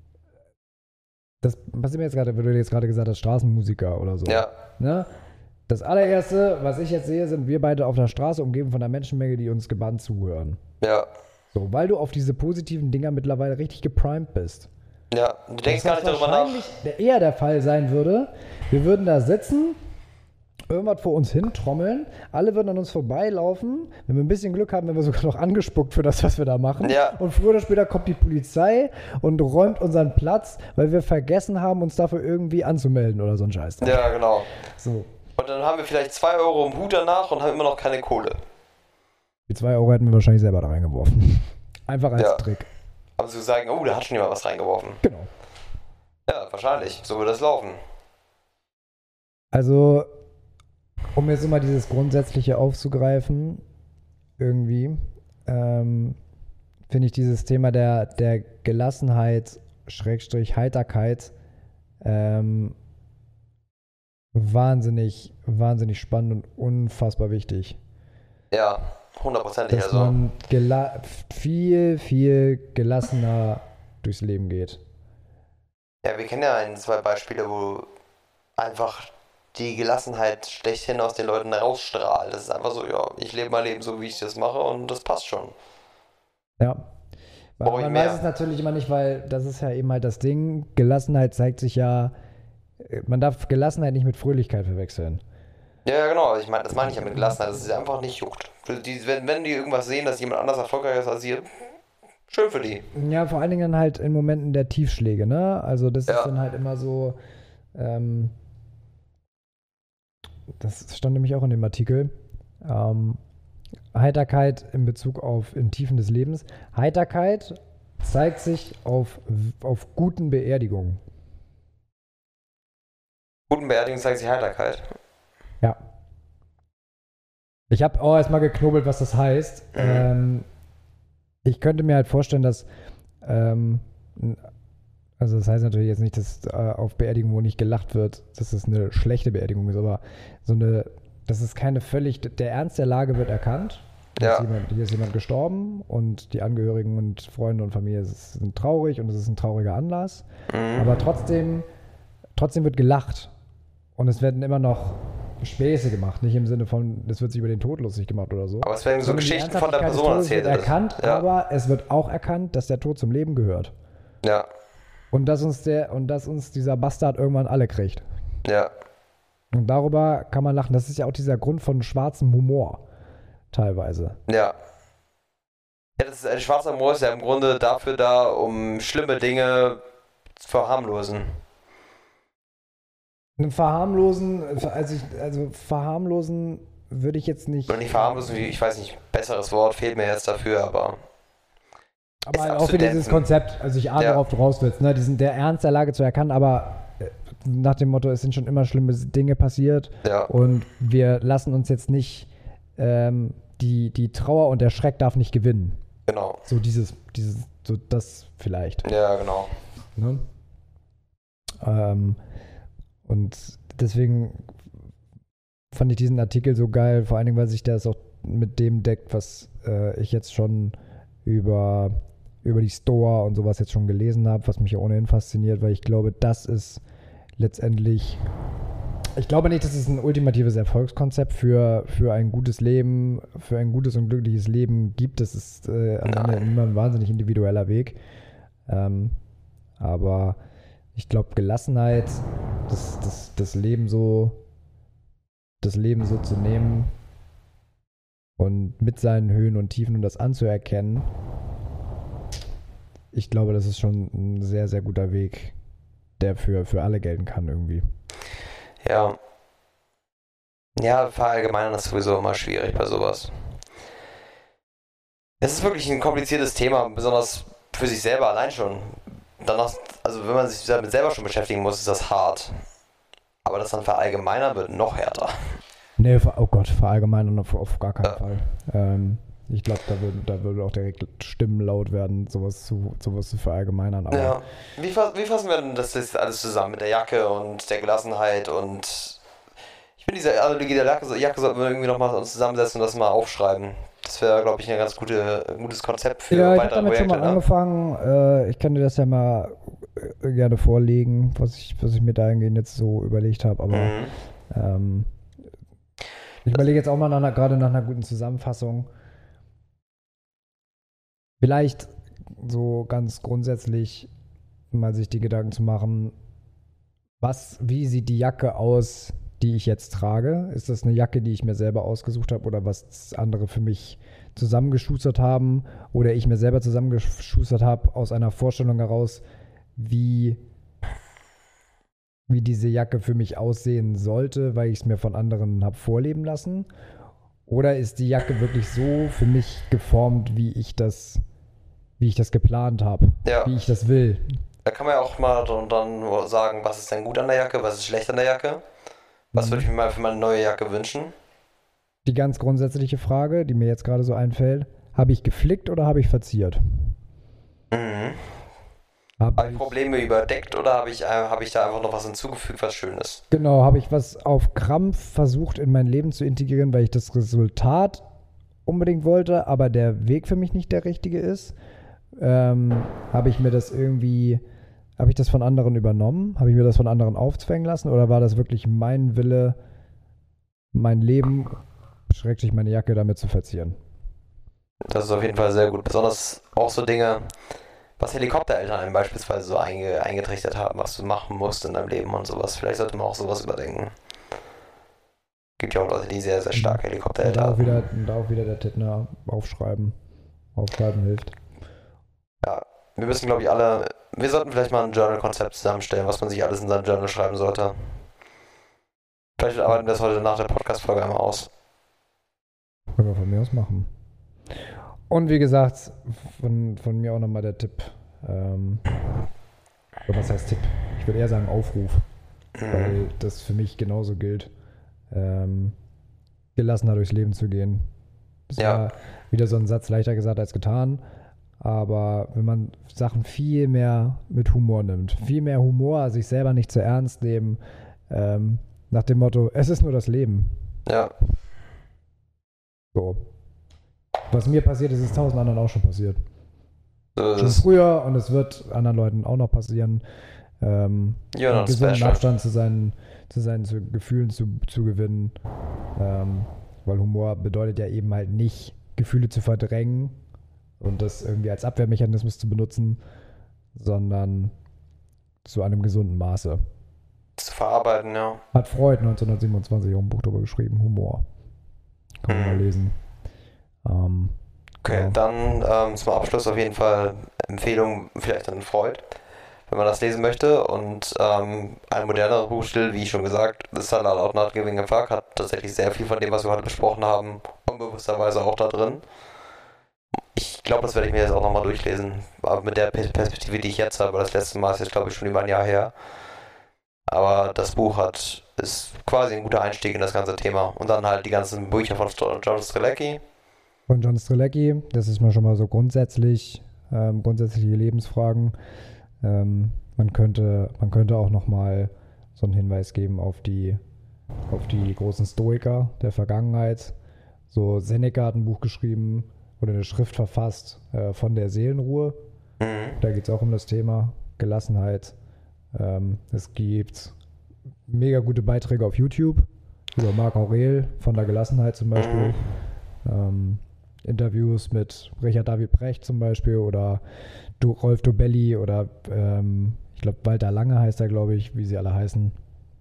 das passiert mir jetzt gerade, wie du jetzt gerade gesagt hast, Straßenmusiker oder so. Ja. Ne? Das allererste, was ich jetzt sehe, sind wir beide auf der Straße umgeben von einer Menschenmenge, die uns gebannt zuhören. Ja. So, weil du auf diese positiven Dinger mittlerweile richtig geprimed bist. Ja, du denkst gar nicht darüber nach. Der eher der Fall sein würde, wir würden da sitzen, irgendwas vor uns hin trommeln, alle würden an uns vorbeilaufen, wenn wir ein bisschen Glück haben, wenn wir sogar noch angespuckt für das, was wir da machen. Ja. Und früher oder später kommt die Polizei und räumt unseren Platz, weil wir vergessen haben, uns dafür irgendwie anzumelden oder so ein Scheiß. Ja, genau. So. Und dann haben wir vielleicht zwei Euro im Hut danach und haben immer noch keine Kohle. Die zwei Euro hätten wir wahrscheinlich selber da reingeworfen. Einfach als ja. Trick. Aber zu sagen, oh, da hat schon jemand was reingeworfen. Genau. Ja, wahrscheinlich. So würde das laufen. Also, Um jetzt immer dieses Grundsätzliche aufzugreifen, irgendwie, ähm, finde ich dieses Thema der, der Gelassenheit, Schrägstrich Heiterkeit, ähm, wahnsinnig, wahnsinnig spannend und unfassbar wichtig. Ja, hundertprozentig. Dass Also, man gela- viel, viel gelassener durchs Leben geht. ja, wir kennen ja ein, zwei Beispiele, wo einfach die Gelassenheit schlechthin aus den Leuten rausstrahlt. Das ist einfach so, ja, ich lebe mein Leben so, wie ich das mache und das passt schon. Ja. Weil Brauch ich man mehr. weiß es natürlich immer nicht, weil das ist ja eben halt das Ding. Gelassenheit zeigt sich ja, man darf Gelassenheit nicht mit Fröhlichkeit verwechseln. Ja, ja, genau. Ich meine, das meine ich ja mit Gelassenheit, dass es einfach nicht juckt. Die, wenn, wenn die irgendwas sehen, dass jemand anders erfolgreich ist als sie, schön für die. Ja, vor allen Dingen halt in Momenten der Tiefschläge, ne? Also das Ja. ist dann halt immer so, ähm, das stand nämlich auch in dem Artikel, ähm, Heiterkeit in Bezug auf in Tiefen des Lebens. Heiterkeit zeigt sich auf, auf guten Beerdigungen. Guten Beerdigung zeigt sich Heiterkeit. Ja. Ich habe auch erstmal geknobelt, was das heißt. Mhm. Ähm, ich könnte mir halt vorstellen, dass ähm, also das heißt natürlich jetzt nicht, dass äh, auf Beerdigungen, wo nicht gelacht wird, dass es eine schlechte Beerdigung ist, aber so eine, das ist keine völlig, der Ernst der Lage wird erkannt. Hier, Ja. ist jemand, hier ist jemand gestorben und die Angehörigen und Freunde und Familie sind traurig und es ist ein trauriger Anlass. Mhm. Aber trotzdem, trotzdem wird gelacht und es werden immer noch Späße gemacht, nicht im Sinne von, es wird sich über den Tod lustig gemacht oder so. Aber es werden so Sondern die Geschichten von der Ernsthaftigkeit des Person Todes erzählt. wird erkannt, Ja. aber es wird auch erkannt, dass der Tod zum Leben gehört. Ja, Und dass uns der, und dass uns dieser Bastard irgendwann alle kriegt. ja, Und darüber kann man lachen. Das ist ja auch dieser Grund von schwarzem Humor. Teilweise. ja. Ja, das ist, ein schwarzer Humor ist ja im Grunde dafür da, um schlimme Dinge zu verharmlosen. Einen Verharmlosen, also, ich, also verharmlosen würde ich jetzt nicht. Oder nicht verharmlosen, wie, ich weiß nicht, besseres Wort fehlt mir jetzt dafür, aber Aber ist halt auch für dieses abzudämpfen. Konzept. Also ich ahne, Ja. worauf du raus willst. Ne? Diesen, der Ernst der Lage zu erkennen, aber äh, nach dem Motto, es sind schon immer schlimme Dinge passiert. ja, Und wir lassen uns jetzt nicht, ähm, die, die Trauer und der Schreck darf nicht gewinnen. genau. So dieses, dieses, so das vielleicht. Ja, genau. Ne? Ähm, und deswegen fand ich diesen Artikel so geil, vor allen Dingen, weil sich das auch mit dem deckt, was äh, ich jetzt schon über, über die Stoa und sowas jetzt schon gelesen habe, was mich ja ohnehin fasziniert, weil ich glaube, das ist letztendlich, ich glaube nicht, dass es ein ultimatives Erfolgskonzept für, für ein gutes Leben, für ein gutes und glückliches Leben gibt. Das ist äh, am Ende Nein. immer ein wahnsinnig individueller Weg. Ähm, aber ich glaube, Gelassenheit, das, das, das Leben so, das Leben so zu nehmen und mit seinen Höhen und Tiefen und das anzuerkennen, ich glaube, das ist schon ein sehr, sehr guter Weg, der für, für alle gelten kann irgendwie. Ja. Ja, verallgemeinern ist sowieso immer schwierig bei sowas. Es ist wirklich ein kompliziertes Thema, besonders für sich selber allein schon. Danach, also wenn man sich damit selber schon beschäftigen muss, ist das hart. Aber das dann verallgemeinern wird noch härter. Nee, ver- oh Gott, verallgemeinern auf, auf gar keinen Ja. Fall. Ähm, ich glaube, da würden da würde auch direkt Stimmen laut werden, sowas zu, sowas zu verallgemeinern. Aber Ja. Wie, fa- wie fassen wir denn das jetzt alles zusammen mit der Jacke und der Gelassenheit und ich finde diese Analogie der Jacke, Jacke sollten wir irgendwie nochmal uns zusammensetzen und das mal aufschreiben. Das wäre, glaube ich, ein ganz gute, ein gutes Konzept für ja, ich habe weitere damit schon Projekte. mal Ne? angefangen. Äh, ich kann dir das ja mal äh, gerne vorlegen, was ich, was ich mir dahingehend jetzt so überlegt habe. Aber Mhm. ähm, ich überlege jetzt auch mal nach einer, gerade nach einer guten Zusammenfassung. Vielleicht so ganz grundsätzlich mal sich die Gedanken zu machen, was, wie sieht die Jacke aus, die ich jetzt trage? Ist das eine Jacke, die ich mir selber ausgesucht habe oder was andere für mich zusammengeschustert haben oder ich mir selber zusammengeschustert habe aus einer Vorstellung heraus, wie, wie diese Jacke für mich aussehen sollte, weil ich es mir von anderen habe vorleben lassen? Oder ist die Jacke wirklich so für mich geformt, wie ich das, wie ich das geplant habe, Ja. wie ich das will? Da kann man ja auch mal dann, dann sagen, was ist denn gut an der Jacke, was ist schlecht an der Jacke. Was würde ich mir mal für meine neue Jacke wünschen? Die ganz grundsätzliche Frage, die mir jetzt gerade so einfällt, habe ich geflickt oder habe ich verziert? Mhm. Hab Habe ich ich, Probleme überdeckt oder habe ich, äh, hab ich da einfach noch was hinzugefügt, was Schönes? genau, habe ich was auf Krampf versucht in mein Leben zu integrieren, weil ich das Resultat unbedingt wollte, aber der Weg für mich nicht der richtige ist? Ähm, habe ich mir das irgendwie, habe ich das von anderen übernommen? Habe ich mir das von anderen aufzwängen lassen? Oder war das wirklich mein Wille, mein Leben, schrecklich meine Jacke damit zu verzieren? Das ist auf jeden Fall sehr gut. Besonders auch so Dinge, was Helikoptereltern einem beispielsweise so einge eingetrichtert haben, was du machen musst in deinem Leben und sowas. Vielleicht sollte man auch sowas überdenken. Gibt ja auch Leute, die sehr, sehr stark Und Helikoptereltern da auch wieder, haben. und da auch wieder der Tipp, ne, aufschreiben. Aufschreiben hilft. Ja, wir müssen, glaube ich, alle. Wir sollten vielleicht mal ein Journal-Konzept zusammenstellen, was man sich alles in sein Journal schreiben sollte. Vielleicht arbeiten wir das heute nach der Podcast-Folge einmal aus. Können wir von mir aus machen. Und wie gesagt, von, von mir auch nochmal der Tipp. Ähm, oder was heißt Tipp? Ich würde eher sagen Aufruf, weil das für mich genauso gilt, ähm, gelassener durchs Leben zu gehen. Das Ja. war wieder so ein Satz, leichter gesagt als getan. Aber wenn man Sachen viel mehr mit Humor nimmt, viel mehr Humor, sich selber nicht zu ernst nehmen, ähm, nach dem Motto, es ist nur das Leben. Ja, So. Was mir passiert ist, ist tausend anderen auch schon passiert. so ist Schon es. früher und es wird anderen Leuten auch noch passieren. Ähm, You're not gesunden special. Abstand zu seinen, zu seinen zu Gefühlen zu, zu gewinnen. Ähm, weil Humor bedeutet ja eben halt nicht, Gefühle zu verdrängen und das irgendwie als Abwehrmechanismus zu benutzen, sondern zu einem gesunden Maße. Zu verarbeiten, ja. Hat Freud neunzehnhundertsiebenundzwanzig auch ein Buch darüber geschrieben, Humor. Kann man Mhm. mal lesen. Ähm, Okay, ja. dann ähm, zum Abschluss auf jeden Fall Empfehlung vielleicht an Freud, wenn man das lesen möchte. Und ähm, ein modernerer Buchstil, wie schon gesagt, The Sunlight Out Not Giving a Fuck, hat tatsächlich sehr viel von dem, was wir heute besprochen haben, unbewussterweise auch da drin. Ich glaube, das werde ich mir jetzt auch nochmal durchlesen. Aber mit der Pe- Perspektive, die ich jetzt habe, das letzte Mal ist jetzt, glaube ich, schon über ein Jahr her. Aber das Buch hat, ist quasi ein guter Einstieg in das ganze Thema. Und dann halt die ganzen Bücher von Sto- John Strzelecki. Von John Strzelecki, das ist mal schon mal so grundsätzlich, ähm, grundsätzliche Lebensfragen. Ähm, man könnte, man könnte auch noch mal so einen Hinweis geben auf die, auf die großen Stoiker der Vergangenheit. So Seneca hat ein Buch geschrieben oder eine Schrift verfasst äh, von der Seelenruhe. Mhm. Da geht es auch um das Thema Gelassenheit. Ähm, es gibt mega gute Beiträge auf YouTube über Marc Aurel von der Gelassenheit zum Beispiel. Mhm. Ähm, Interviews mit Richard David Brecht zum Beispiel oder Do- Rolf Dobelli oder ähm, ich glaube Walter Lange heißt er, glaube ich, wie sie alle heißen.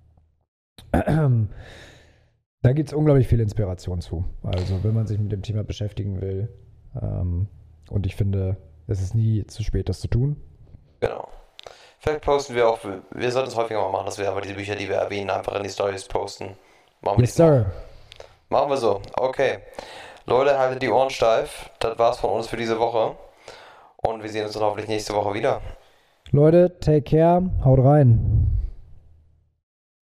Da gibt es unglaublich viel Inspiration zu. Also wenn man sich mit dem Thema beschäftigen will. Ähm, und ich finde, es ist nie zu spät, das zu tun. Genau. Vielleicht posten wir auch, wir sollten es häufiger mal machen, dass wir einfach diese Bücher, die wir erwähnen, einfach in die Stories posten. Machen wir Yes, diesmal. sir. Machen wir so. Okay. Leute, haltet die Ohren steif. Das war's von uns für diese Woche. Und wir sehen uns dann hoffentlich nächste Woche wieder. Leute, take care, haut rein.